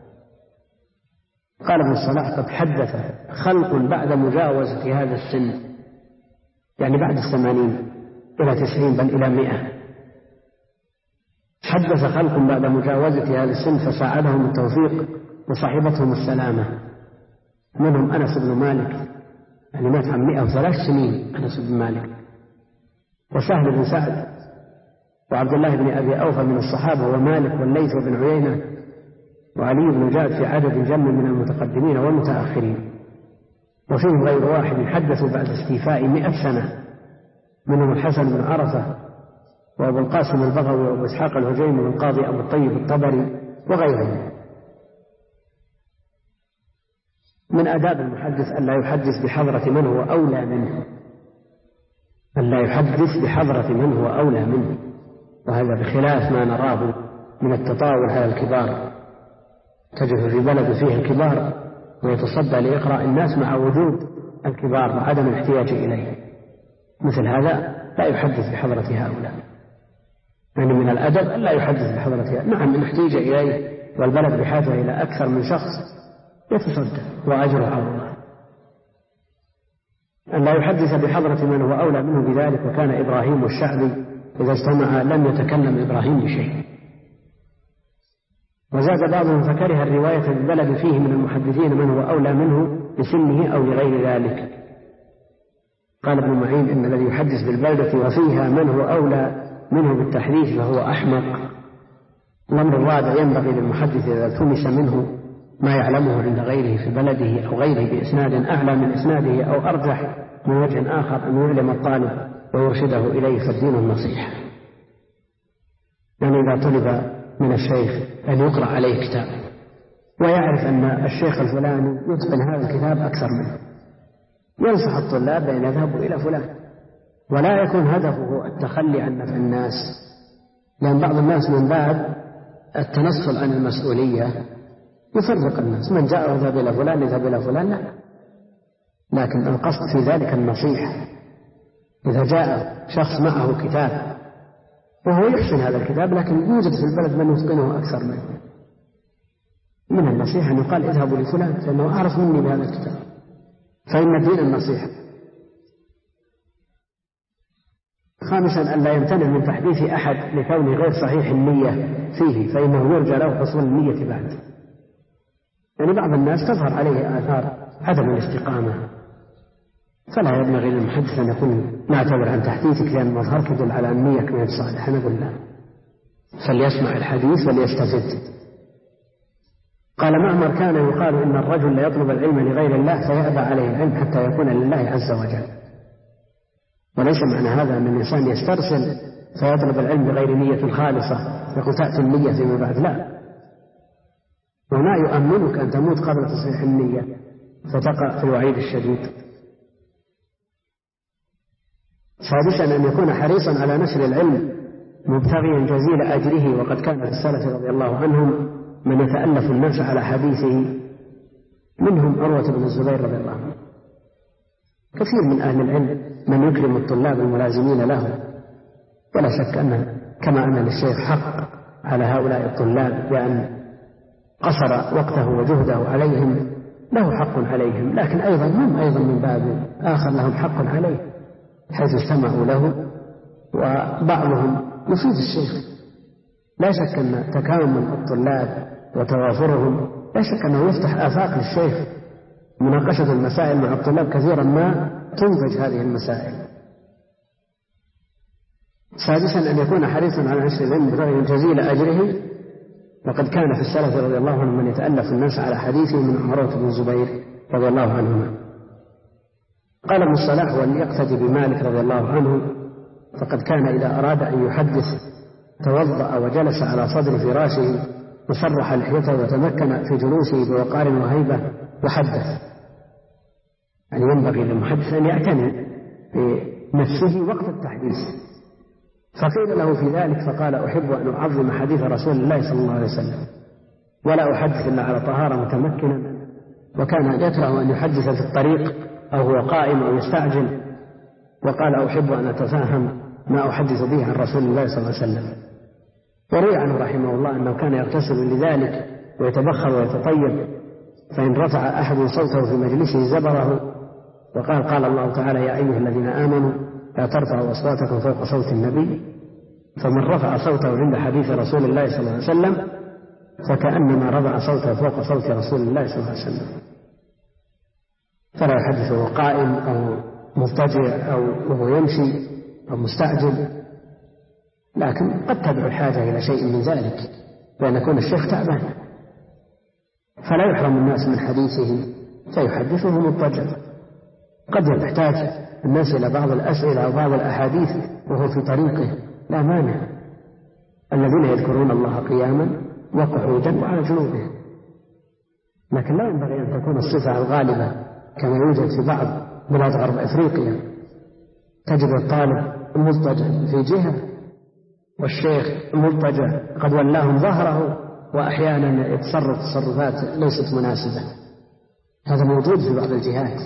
قال ابن الصلاح قد حدث خلق بعد مجاوزة هذا السن، يعني بعد 80 إلى 90 بل إلى 100، حدث خلق بعد مجاوزة هذا السن فساعدهم التوفيق وصاحبتهم السلامة، منهم أنس بن مالك، يعني مات عن 103 سنين أنس بن مالك، وسهل بن سعد، وعبد الله بن أبي أوفى من الصحابة، ومالك والليث بن عيينة وعلي بن جاد في عدد جم من المتقدمين والمتأخرين، وفيهم غير واحد حدثوا بعد استيفاء 100 سنة، منهم الحسن بن عرفة وأبو القاسم البغوي وأبو إسحاق الهجيمي والقاضي أبو الطيب الطبري وغيرهم. من آداب المحدث أن لا يحدث بحضرة من هو أولى منه، أن لا يحدث بحضرة من هو أولى منه، وهذا بخلاف ما نراه من التطاول على الكبار، تجد في بلد فيه الكبار ويتصدى لإقراء الناس مع وجود الكبار وعدم الاحتياج إليه، مثل هذا لا يحدث بحضرة هؤلاء، يعني من الأدب أن لا يحدث بحضرة هؤلاء. نعم إن احتيج إليه والبلد بحاجة إلى أكثر من شخص يتصدى وأجره على الله. أن لا يحدث بحضرة من هو أولى منه بذلك، وكان إبراهيم والشعبي إذا اجتمع لم يتكلم إبراهيم بشيء. وزاد بعضهم فكره الرواية بالبلد فيه من المحدثين من هو أولى منه بسنه أو لغير ذلك. قال ابن معين إن الذي يحدث بالبلدة وفيها من هو أولى منه بالتحديث فهو أحمق. الأمر الرابع ينبغي للمحدث إذا التمس منه ما يعلمه عند غيره في بلده أو غيره بإسناد أعلى من إسناده أو أرجح من وجه آخر أن يعلم الطالب ويرشده إليه، فالدين النصيحة. يعني إذا طلب من الشيخ أن يقرأ عليه كتاب ويعرف أن الشيخ الفلاني يتقن هذا الكتاب أكثر منه، ينصح الطلاب بأن يذهبوا إلى فلان، ولا يكون هدفه التخلي عن نفع الناس، لأن بعض الناس من باب التنصل عن المسؤولية يفرق الناس، من جاء يذهب إلى فلان يذهب إلى فلان، لا، لكن القصد في ذلك النصيحة. إذا جاء شخص معه كتاب وهو يحسن هذا الكتاب لكن يوجد في البلد من يتقنه أكثر منه، من النصيحة أن يقال اذهبوا لفلان لأنه أعرف مني بهذا الكتاب، فإن الدين النصيحة. خامسا أن لا يمتنع من تحديث أحد لكونه غير صحيح النية فيه، فإنه يرجى له حصول النية بعد. يعني بعض الناس تظهر عليه آثار عدم الاستقامة، فلا ينبغي للمحدث أن يكون نعتبر عن تحديثك لأن مظهرك يدل على أنية غير صالحة، نقول لا، فليسمع الحديث وليستفد. قال معمر كان يقال إن الرجل لا يطلب العلم لغير الله فيأبى عليه العلم حتى يكون لله عز وجل، وليس معنى هذا أن الإنسان يسترسل فيطلب العلم بغير نية خالصة يقول تأتي النية فيما بعد، لا، هنا يؤمنك أن تموت قبل تصحيح النية فتقع في الوعيد الشديد. سادسا أن يكون حريصا على نشر العلم مبتغيا جزيل أجره، وقد كان في السلف رضي الله عنهم من يتألف الناس على حديثه، منهم عروة بن الزبير رضي الله عنه. كثير من أهل العلم من يكرم الطلاب الملازمين له، ولا شك أن كما أن للشيخ حق على هؤلاء الطلاب بأن قصر وقته وجهده عليهم، له حق عليهم، لكن أيضا هم أيضا من باب آخر لهم حق عليه حيث استمعوا له، وبعضهم يفيد الشيخ. لا شك أن تكامل الطلاب وتوافرهم لا شك أنه يفتح آفاق للشيخ. مناقشة المسائل مع الطلاب كثيرا ما تنتج هذه المسائل. سادسا أن يكون حريصا على نشر العلم بغير جزيل أجره، وقد كان في السلف رضي الله عنهم من يتألف الناس على حديثه من عروة بن الزبير رضي الله عنهما. قال ابن الصلاح: وليقتدي بمالك رضي الله عنه، فقد كان إذا أراد أن يحدث توضأ وجلس على صدر فراشه وسرح لحيته وتمكن في جلوسه بوقار وهيبة وحدث. يعني ينبغي للمحدث أن يعتني بنفسه وقت التحديث. فقيل له في ذلك فقال: أحب أن أعظم حديث رسول الله صلى الله عليه وسلم ولا أحدث إلا على طهارة متمكنا. وكان يكره أن يحدث في الطريق أو هو قائم أو يستعجل. وقال: أحب أن أتفاهم ما أحدث به عن رسول الله صلى الله عليه وسلم. وروي عنه رحمه الله أنه كان يغتسل لذلك ويتبخر ويتطيب، فإن رفع أحد صوته في مجلسه زبره، وقال: قال الله تعالى: يا أيها الذين آمنوا لا ترفعوا أصواتكم فوق صوت النبي. فمن رفع صوته عند حديث رسول الله صلى الله عليه وسلم فكأنما رفع صوته فوق صوت رسول الله صلى الله عليه وسلم. فلا يحدث وهو قائم أو مضطجع أو وهو يمشي أو مستعجل، لكن قد تدعو الحاجة إلى شيء من ذلك، بأن يكون الشيخ تعبان، فلا يحرم الناس من حديثه فيحدثه مضطجع. قد يحتاج الناس إلى بعض الأسئلة أو بعض الأحاديث وهو في طريقه، لا مانع. الذين يذكرون الله قياما وقعودا وعلى جنوبهم. لكن لا ينبغي أن تكون الصفة الغالبة كما يوجد في بعض بلاد غرب أفريقيا، تجد الطالب المضطجع في جهة والشيخ المضطجع قد ولاهم ظهره، وأحيانا يتصرف تصرفات ليست مناسبة. هذا موجود في بعض الجهات.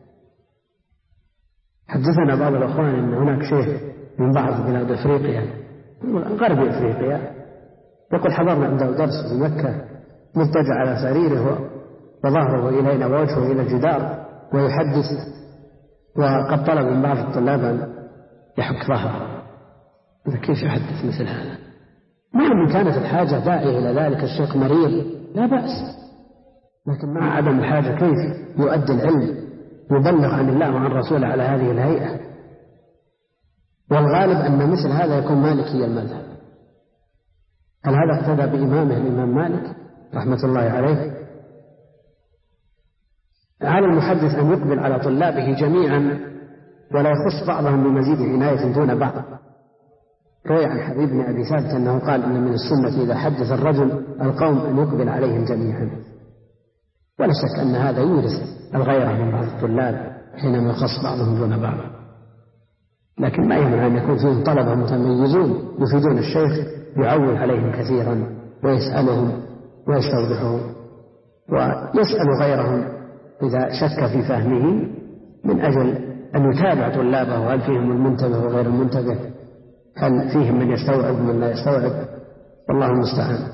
حدثنا بعض الأخوان أن هناك شيخ من بعض بلاد أفريقيا غرب أفريقيا يقول: حضرنا عنده درس في مكة مضطجع على سريره وظهره إلينا ووجهه إلى الجدار ويحدث، وقد طلب من بعض الطلاب أن يحك ظهره. كيف يحدث مثل هذا؟ مهما كانت الحاجة داعية إلى ذلك، الشيخ مريض لا بأس، لكن مع عدم الحاجة كيف يؤدي العلم يبلغ عن الله وعن رسوله على هذه الهيئة؟ والغالب أن مثل هذا يكون مالكي المذهب. هل هذا اقتدى بإمامه الإمام مالك رحمة الله عليه؟ على المحدث أن يقبل على طلابه جميعا ولا يخص بعضهم بمزيد عناية دون بعض. روي عن حبيب بن أبي ثابت أنه قال: إن من السنة إذا حدث الرجل القوم أن يقبل عليهم جميعا. ولا شك أن هذا يورث الغيرة من بعض الطلاب حينما يخص بعضهم دون بعض، لكن ما يمنع أن يكون فيهم طلبة متميزون يفيدون الشيخ، يعول عليهم كثيرا ويسألهم ويستوضحهم، ويسأل غيرهم إذا شك في فهمه من أجل أن يتابع طلابه، هل فيهم المنتبه وغير المنتبه، هل فيهم من يستوعب ومن لا يستوعب، والله المستعان.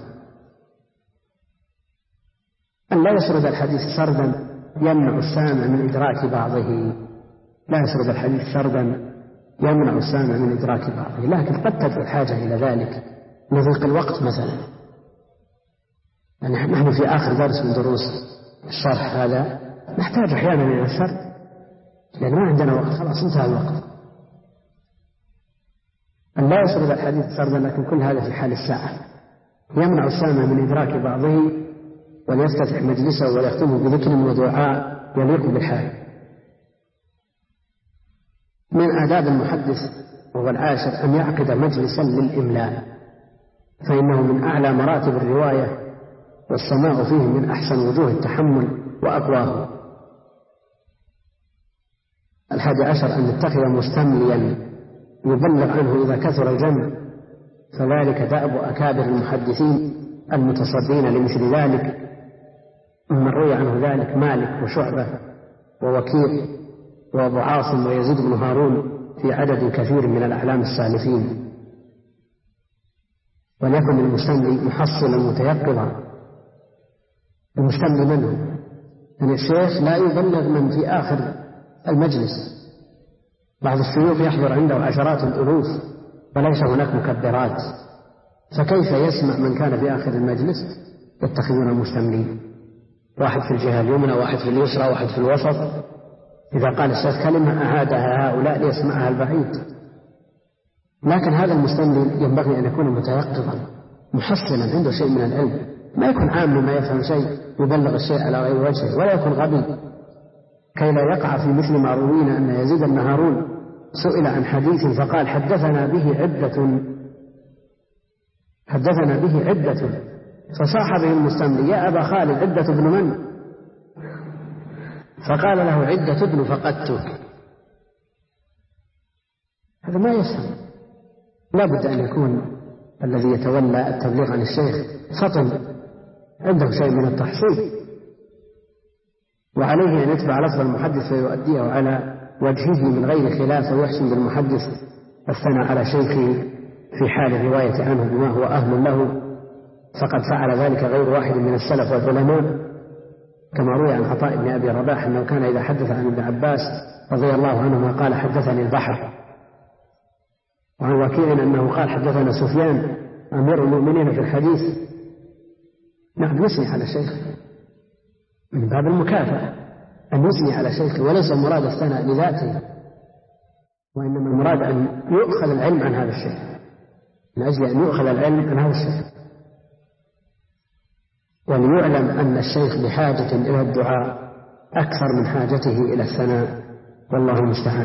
أن لا يسرد الحديث سردا يمنع السامع من إدراك بعضه، لا يسرد الحديث سردا يمنع السامع من إدراك بعضه، لكن قد تدعو الحاجة إلى ذلك لضيق الوقت مثلا. يعني نحن في آخر درس من دروس الشرح هذا نحتاج أحيانا إلى السرد لأن ما عندنا وقت، خلاص انتهى الوقت. أن لا يسرد الحديث سردا، لكن كل هذا في حال الساعة. يمنع السامع من إدراك بعضه وليفتتح مجلسه وليختمه بذكر ودعاء يليق بالحال. من آداب المحدث وهو العاشر أن يعقد مجلسا للإملاء، فإنه من أعلى مراتب الرواية، والسماع فيه من أحسن وجوه التحمل وأقواه. 11 أن يتخذ مستمليا يبلغ عنه إذا كثر الجمع، فذلك دأب أكابر المحدثين المتصدين لمثل ذلك، من روي عنه ذلك مالك وشعبة ووكيع وأبو عاصم ويزيد بن هارون في عدد كثير من الأعلام السالفين. وليكن المستملي محصلا متيقظا. المستملي من هو؟ يعني الشيخ لا يبلغ من في آخر المجلس، بعض الشيوخ يحضر عنده عشرات الألوف وليس هناك مكبرات، فكيف يسمع من كان في آخر المجلس؟ يتخذون المستملين، واحد في الجهة اليمنى، واحد في اليسرى، واحد في الوسط. إذا قال الشيخ كلمة أعادها هؤلاء ليسمعها البعيد. لكن هذا المستملي ينبغي أن يكون متيقظا محصلا عنده شيء من العلم، ما يكون عام ما يفهم شيء يبلغ الشيء على غير وجهه، ولا يكون غبي كي لا يقع في مثل ما روينا أن يزيد بن هارون سئل عن حديث فقال حدثنا به عدة، فصاح به المستملي يا أبا خالد عدة ابن من؟ فقال له عدة ابن فقدته. هذا ما يسمع. لا بد أن يكون الذي يتولى التبليغ عن الشيخ فطن، عنده شيء من التحصيل، وعليه أن يتبع لفظ المحدث فيؤديه على وجهه من غير خلاف، ويحسن بالمحدث الثناء على شيخه في حال الرواية عنه بما هو أهل له، فقد فعل ذلك غير واحد من السلف والعلماء، كما روي عن عطاء بن أبي رباح أنه كان إذا حدث عن ابن عباس رضي الله عنهما قال حدثني البحر، وعن وكيع أنه قال حدثنا سفيان أمير المؤمنين في الحديث. نعم يثني على الشيخ من باب المكافأة أن يثني على شيخه، وليس المراد الثناء لذاته، وإنما المراد أن يؤخذ العلم عن هذا الشيخ، من أجل أن يؤخذ العلم عن هذا الشيخ، وليعلم أن الشيخ بحاجة إلى الدعاء أكثر من حاجته إلى الثناء، والله المستعان.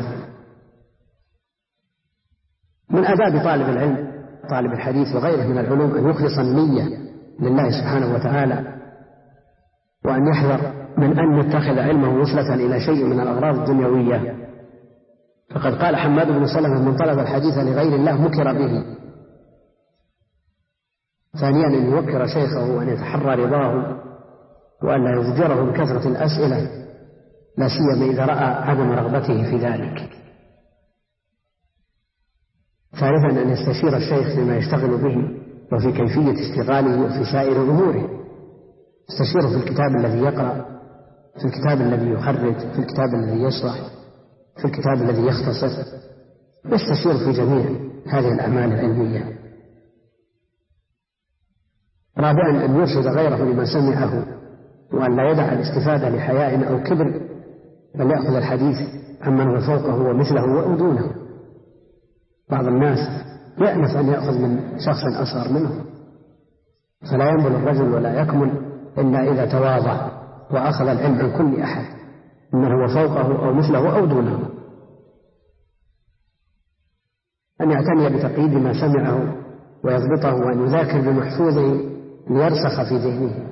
من آداب طالب العلم طالب الحديث وغيره من العلوم أن يخلص النية لله سبحانه وتعالى، وأن يحذر من أن يتخذ علمه وصلة إلى شيء من الأغراض الدنيوية. فقد قال حماد بن سلمة من طلب الحديث لغير الله مكر به. ثانيا أن يوكر شيخه وأن يتحرى رضاه، وأن لا يضجره بكثرة الأسئلة، لا سيما إذا رأى عدم رغبته في ذلك. ثالثا أن يستشير الشيخ فيما يشتغل به وفي كيفية اشتغاله وفي سائر أموره، يستشيره في الكتاب الذي يقرأ، في الكتاب الذي يخرج، في الكتاب الذي يشرح، في الكتاب الذي يختصر، يستشير في جميع هذه الأعمال العلمية. رابعا أن يرشد غيره لما سمعه، وأن لا يدع الاستفادة لحياء أو كبر، بل يأخذ الحديث عمن هو فوقه ومثله ودونه. بعض الناس يأنف أن يأخذ من شخص أصغر منه، فلا ينبل الرجل ولا يكمل إلا إذا تواضع وأخذ العلم عن كل أحد من هو فوقه أو مثله أو دونه. أن يعتني بتقييد ما سمعه ويضبطه، وأن يذاكر بمحفوظه ليرسخ في ذهنه.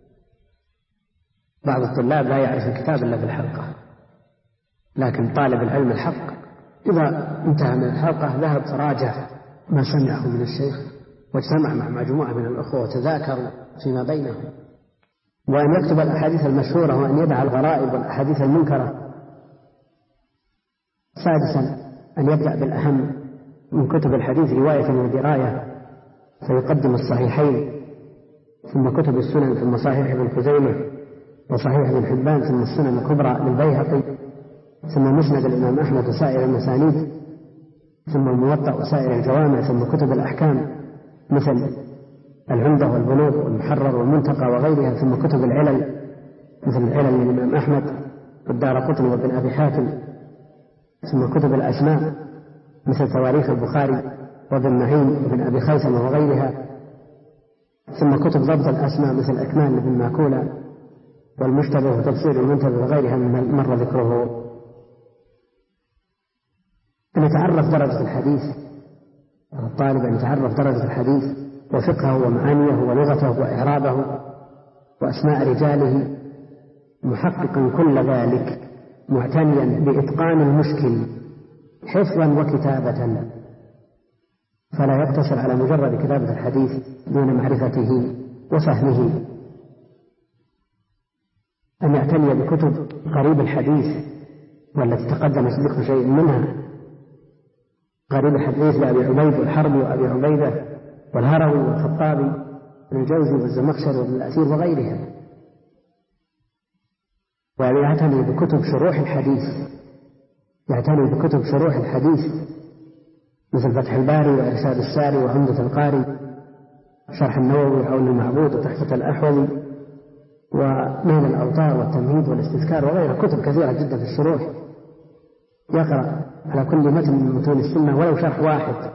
بعض الطلاب لا يعرف الكتاب إلا بالحلقة، لكن طالب العلم الحق إذا انتهى من الحلقة ذهب فراجع ما سمعه من الشيخ، واجتمع مع مجموعة من الأخوة وتذاكروا فيما بينهم. وأن يكتب الأحاديث المشهورة، وأن يدع الغرائب والأحاديث المنكرة. سادسا أن يبدأ بالأهم من كتب الحديث رواية ودراية، فيقدم الصحيحين، ثم كتب السنن، ثم صحيح ابن خزيمة وصحيح ابن حبان، ثم السنن الكبرى للبيهقي، ثم مسند الإمام أحمد وسائر المسانيد، ثم الموطأ وسائر الجوامع، ثم كتب الأحكام مثل العمدة والبلوغ والمحرر والمنتقى وغيرها، ثم كتب العلل مثل العلل للإمام أحمد والدارقطني وابن أبي حاتم، ثم كتب الأسماء مثل تواريخ البخاري وابن معين وابن أبي خيثمة وغيرها، ثم كتب ضبط الأسماء مثل أكمال لابن ماكولة والمشتبه وتفسير المنتبه وغيرها مما مر ذكره. أن يتعرف درجة الحديث، الطالب أن يتعرف درجة الحديث وفقهه ومعانيه ولغته وإعرابه وأسماء رجاله، محققا كل ذلك، معتنيا بإتقان المشكل حفظا وكتابة، فلا يقتصر على مجرد كتابة الحديث دون معرفته وفهمه. أن يعتني بكتب قريب الحديث والتي تقدم ذكر شيء منها، قريب الحديث لأبي عبيد والحربي وأبي عبيدة والهروي والخطابي والجوزي والزمخشري وابن الأثير وغيرها. ويعتني بكتب شروح الحديث، يعتني بكتب شروح الحديث مثل فتح الباري وإرشاد الساري وعمدة القاري، شرح النووي وعون المعبود وتحفة الأحوذي ونيل الأوطار والتمهيد والاستذكار وغيرها، كتب كثيرة جدا في الشروح. يقرأ على كل متن من متون السنة ولو شرح واحد.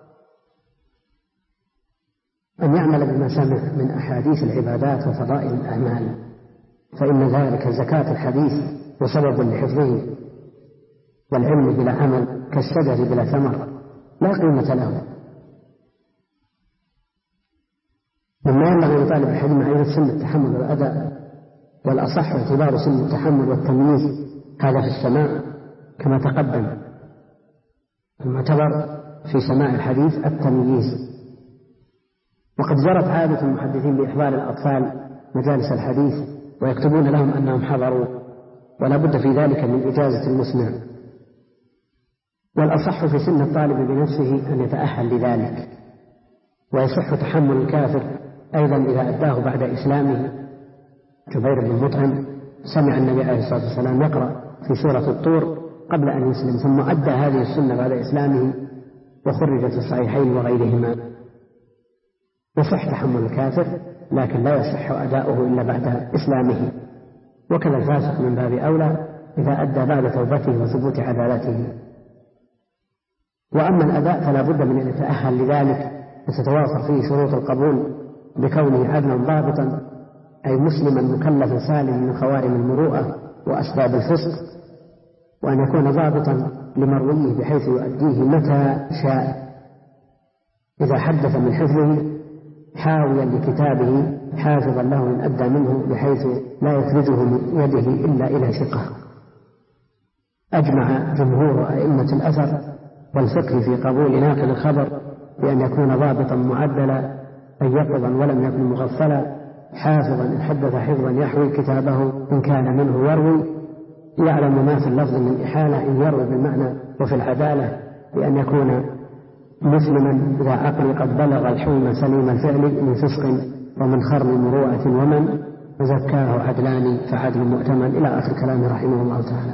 أن يعمل بما سمع من أحاديث العبادات وفضائل الأعمال، فإن ذلك زكاة الحديث وسبب لحفظه. والعلم بلا عمل كالشجر بلا ثمر لا قيمة له. مما ينبغي لطالب الحديث معرفة سن التحمل والأداء، والأصح اعتبار سن التحمل والتمييز هذا في السماع كما تقدم. المعتبر في سماع الحديث التمييز. وقد جرت عادة المحدثين بإحضار الأطفال مجالس الحديث ويكتبون لهم أنهم حضروا، ولا بد في ذلك من إجازة المسمع. والأصح في سن الطالب بنفسه أن يتأهل لذلك. ويصح تحمل الكافر أيضا إذا أداه بعد إسلامه. جبير بن مطعم سمع النبي عليه الصلاة والسلام يقرأ في سورة الطور قبل أن يسلم، ثم أدى هذه السنة بعد إسلامه، وخرجت في الصحيحين وغيرهما. يصح تحمل الكافر، لكن لا يصح أداؤه إلا بعد إسلامه. وكذا الفاسق من باب أولى إذا أدى بعد توبته وثبوت عدالته. وأما الأداء فلا بد من أن يتأهل لذلك، وتتوافر فيه شروط القبول بكونه عدلا ضابطا، أي مسلما مكلفا سالما من خوارم المروءة وأسباب الفسق، وأن يكون ضابطا لمرويه بحيث يؤديه متى شاء. إذا حدث من حفظه حاويا لكتابه حافظا له من أدى منه بحيث لا يخرجه من يده إلا إلى ثقة. أجمع جمهور أئمة الأثر والفقه في قبول ناقل الخبر بأن يكون ضابطا معدلا، أن يقظا ولم يكن مغفلا، حافظا إن حدث حفظا يحوي كتابه إن كان منه يروي، يعلم ما في اللفظ من إحالة إن يروي بالمعنى، وفي العدالة بأن يكون مسلما ذا عقل قد بلغ الحلم سليم الفعل من فسق ومن خرم مروءة ومن زكاه عدلان فعدل مؤتمن، إلى آخر كلامه رحمه الله تعالى.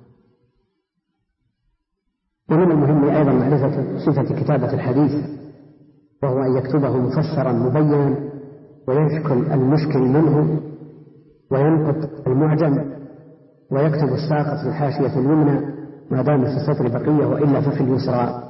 ومن المهم أيضا معرفة صفة كتابة الحديث، وهو أن يكتبه مفسرا مبينا ويشكل المشكل منه وينقط المعجم، ويكتب الساقط في الحاشية اليمنى ما دام في السطر بقية، وإلا ففي اليسرى.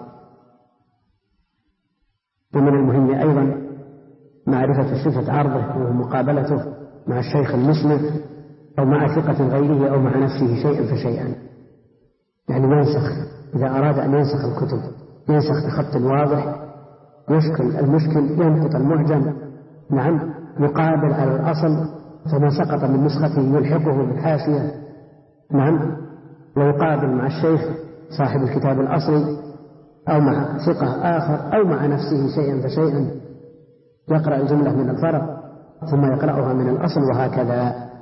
ومن المهم أيضا معرفة صفة عرضه ومقابلته مع الشيخ المسمع أو مع ثقة غيره أو مع نفسه شيئا فشيئا. يعني ينسخ إذا أراد أن ينسخ الكتب ينسخ بخط واضح، يشكل المشكل، ينقط المعجم، نعم، يقابل على الأصل، فما سقط من نسخته يلحقه بالحاشية، نعم، ويقابل مع الشيخ صاحب الكتاب الأصلي أو مع ثقة آخر أو مع نفسه شيئا فشيئا، يقرأ الجملة من الفرع ثم يقرأها من الأصل، وهكذا.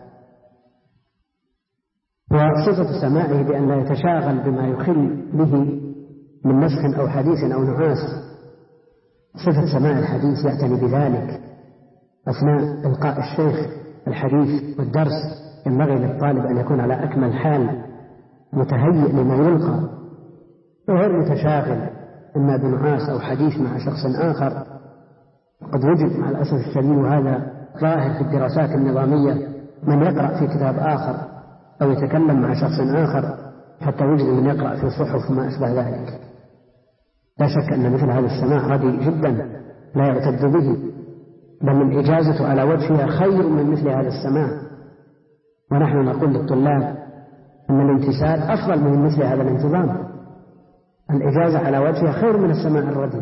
وصفة سماعه بأن لا يتشاغل بما يخل به من نسخ أو حديث أو نعاس. صفة سماع الحديث يعتني بذلك أثناء إلقاء الشيخ الحديث والدرس. ينبغي للطالب أن يكون على أكمل حال، متهيئ لما يلقى وغير متشاغل إما بنعاس أو حديث مع شخص آخر. وقد وجد مع الأسف الشديد، وهذا ظاهر في الدراسات النظامية، من يقرأ في كتاب آخر أو يتكلم مع شخص آخر حتى وجد من يقرأ في صحف وما أشبه ذلك. لا شك أن مثل هذا السماع رديء جدا لا يعتد به، بل الإجازة على وجهها خير من مثل هذا السماع. ونحن نقول للطلاب أن الامتثال أفضل من مثل هذا الانتظام، الإجازة على وجهها خير من السماع الرديء.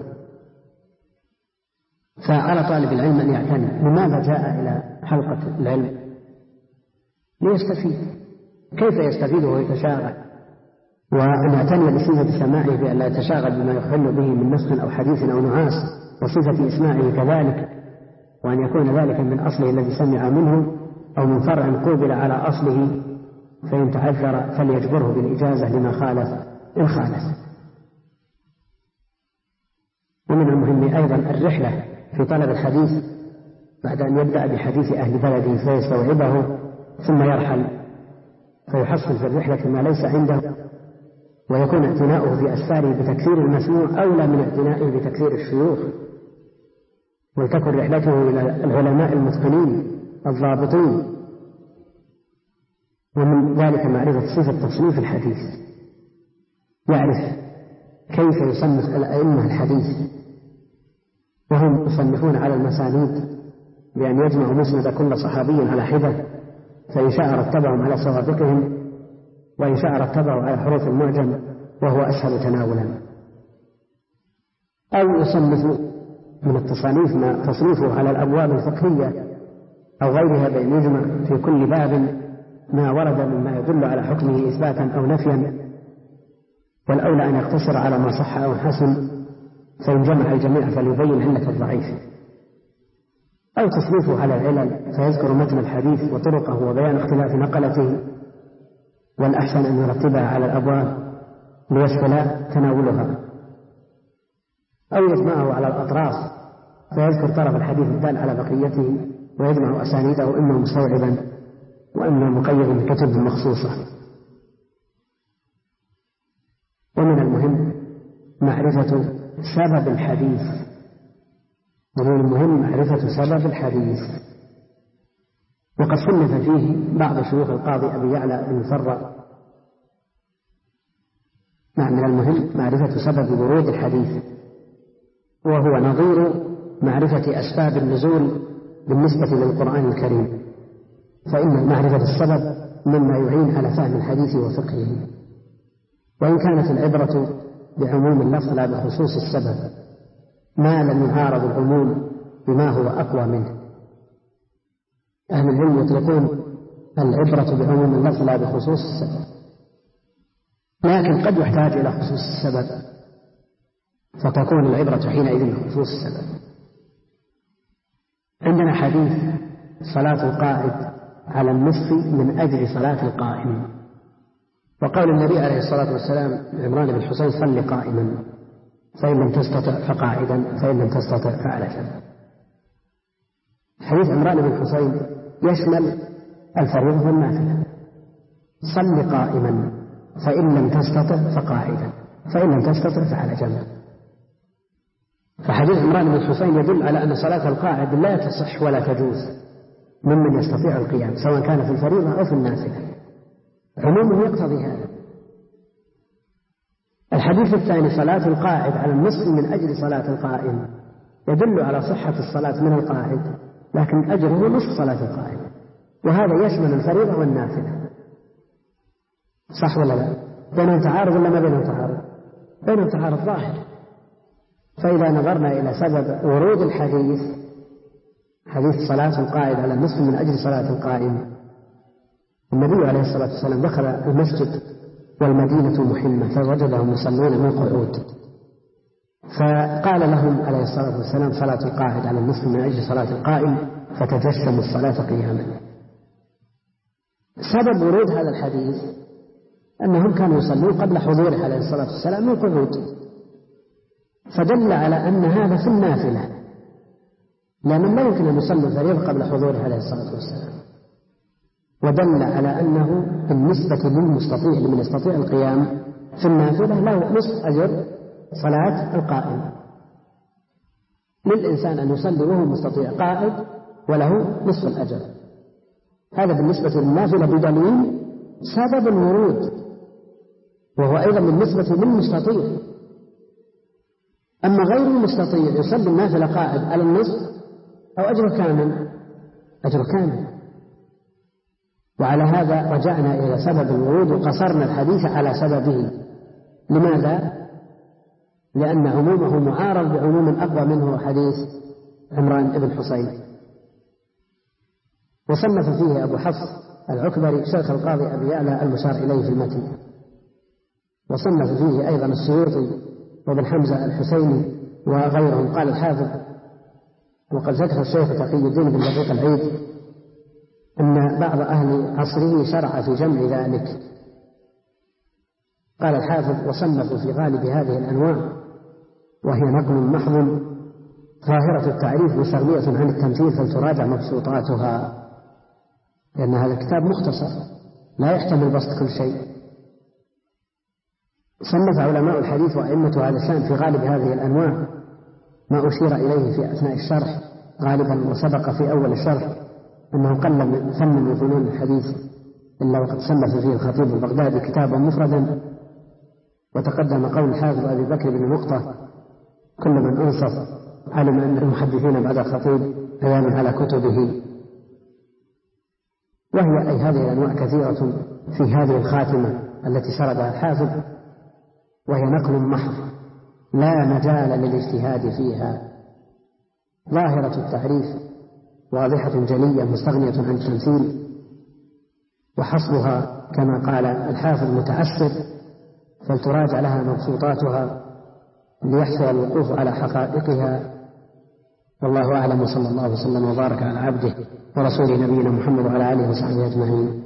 فعلى طالب العلم أن يعتني. لماذا جاء إلى حلقة العلم؟ ليستفيد. كيف يستفيد وهو يتشاغل؟ وأن يعتني بصفة سماعه بأن لا يتشاغل بما يخل به من نسخ أو حديث أو نعاس، وصفة إسماعه كذلك، وأن يكون ذلك من أصله الذي سمع منه أو من فرع قوبل على أصله، فإن تعذر فليجبره بالإجازة لما خالف إن خالف. ومن المهم أيضا الرحلة في طلب الحديث بعد أن يبدأ بحديث أهل بلده فيستوعبه ثم يرحل، فيحصل في الرحلة ما ليس عنده، ويكون اعتناؤه في أسفاره بتكثير المسموع أولى من اعتنائه بتكثير الشيوخ، ولتكن رحلته إلى العلماء المتقنين الضابطين. ومن ذلك معرفة صفة تصنيف الحديث، يعرف كيف يصنف الأئمة الحديث، وهم يصنفون على المسانيد بأن يجمع مسند كل صحابي على حدة، فإن شاء رتبهم على سوابقهم، وإن شاء رتبهم على حروف المعجم وهو أسهل تناولا. أو يصنف من التصانيف ما تصنيفه على الأبواب الفقهية أو غيرها، بأن يجمع في كل باب ما ورد مما يدل على حكمه إثباتا أو نفيا، والأولى أن يقتصر على ما صح أو حسن، فإن جمع الجميع فليبين علة الضعيف. أو تصنيفه على العلل فيذكر متن الحديث وطرقه وبيان اختلاف نقلته، والأحسن أن يرتبها على الأبواب ليسهل تناولها. أو يجمعه على الأطراف فيذكر طرف الحديث الدال على بقيته، ويجمع أسانيده إما مستوعبا وإما مقيدا بكتب مخصوصة. ومن المهم معرفة سبب الحديث، ومن المهم معرفة سبب الحديث. وقد صنف فيه بعض شيوخ القاضي أبي يعلى بن فرع. من المهم معرفة سبب ورود الحديث، وهو نظير معرفة أسباب النزول بالنسبة للقرآن الكريم، فإن معرفة السبب مما يعين على فهم الحديث وفقهه، وإن كانت العبرة بعموم اللفظ لا بخصوص السبب، ما لم يعارض العموم بما هو أقوى منه. أهل العلم يطلقون العبرة بعموم اللفظ لا بخصوص السبب، لكن قد يحتاج إلى خصوص السبب، فتكون العبرة حينئذ بخصوص السبب. عندنا حديث صلاة القاعد على النصف من أجل صلاة القائم، وقول النبي عليه الصلاة والسلام عمران بن حسين صل قائما، فإن لم تستطع فقاعدا، فإن لم تستطع فعلى جنب. حديث عمران بن حسين يشمل الفريضة والنافلة. صل قائما، فإن لم تستطع فقاعدا، فإن لم تستطع فعلى جنب. فحديث عمران بن حسين يدل على أن صلاة القاعد لا تصح ولا تجوز ممن يستطيع القيام، سواء كان في الفريضة أو في النافلة، عموم يقتضي هذا. الحديث الثاني صلاة القاعد على النصف من أجل صلاة القائم، يدل على صحة الصلاة من القاعد، لكن أجره نصف صلاة القائم، وهذا يشمل الفريضة والنافلة. صح ولا لا؟ بينهم تعارض ولا ما بينهم تعارض؟ بينهم تعارض ظاهر. فإذا نظرنا إلى سبب ورود الحديث، حديث صلاة القاعد على النصف من أجل صلاة القائم، النبي عليه الصلاة والسلام دخل المسجد والمدينة محمة فوجدهم يصلون من قعود، فقال لهم عليه الصلاة والسلام صلاة القاعد على النصف من أجل صلاة القائم، فتجسموا الصلاة قياما. سبب ورود هذا الحديث أنهم كانوا يصلون قبل حضوره عليه الصلاة والسلام من قعود، فدل على أن هذا في النافلة، لأن لا يمكن أن يصلوا الفريضة قبل حضوره عليه الصلاة والسلام، ودل على أنه بالنسبة للمستطيع لمن يستطيع القيام في النافلة له نصف أجر صلاة القائم. للإنسان أن يصلي وهو مستطيع قائد وله نصف الأجر. هذا بالنسبة للنافلة بدليل سبب الورود، وهو أيضا بالنسبة للمستطيع. أما غير المستطيع يصلي النافلة قائد على النصف أو أجر كامل، أجر كامل. وعلى هذا رجعنا إلى سبب الورود وقصرنا الحديث على سببه. لماذا؟ لأن عمومه معارض بعموم أقوى منه حديث عمران بن حصين. وصنف فيه أبو حفص العكبري شيخ القاضي أبي يعلى المشار إليه في المتن. وصنف فيه أيضا السيوطي وابن حمزة الحسيني وغيرهم. قال الحافظ: وقد ذكر الشيخ تقي الدين بن دقيق العيد أن بعض أهل عصره شرع في جمع ذلك. قال الحافظ: وصنفوا في غالب هذه الأنواع وهي نقل محض ظاهرة التعريف مستغنية عن التمثيل فلتراجع مبسوطاتها، لأن هذا الكتاب مختصر لا يحتمل بسط كل شيء. صنف علماء الحديث وأئمة أهل الشأن في غالب هذه الأنواع ما أشير إليه في أثناء الشرح غالبا، وسبق في أول الشرح أنه قل من فن من فنون الحديث إلا وقد صنف فيه الخطيب البغدادي كتابا مفردا. وتقدم قول الحافظ أبي بكر بن نقطة: كل من أنصف علم أن المحدثين بعد الخطيب عيان على كتبه. وهي أي هذه الأنواع كثيرة في هذه الخاتمة التي سردها الحافظ، وهي نقل محض لا مجال للاجتهاد فيها، ظاهرة التعريف واضحة جلية مستغنية عن التمثيل، وحصلها كما قال الحافظ متعسر فلتراجع لها مبسوطاتها ليحصل الوقوف على حقائقها. والله أعلم، صلى الله وسلم وبارك على عبده ورسوله نبينا محمد وعلى آله وصحبه أجمعين.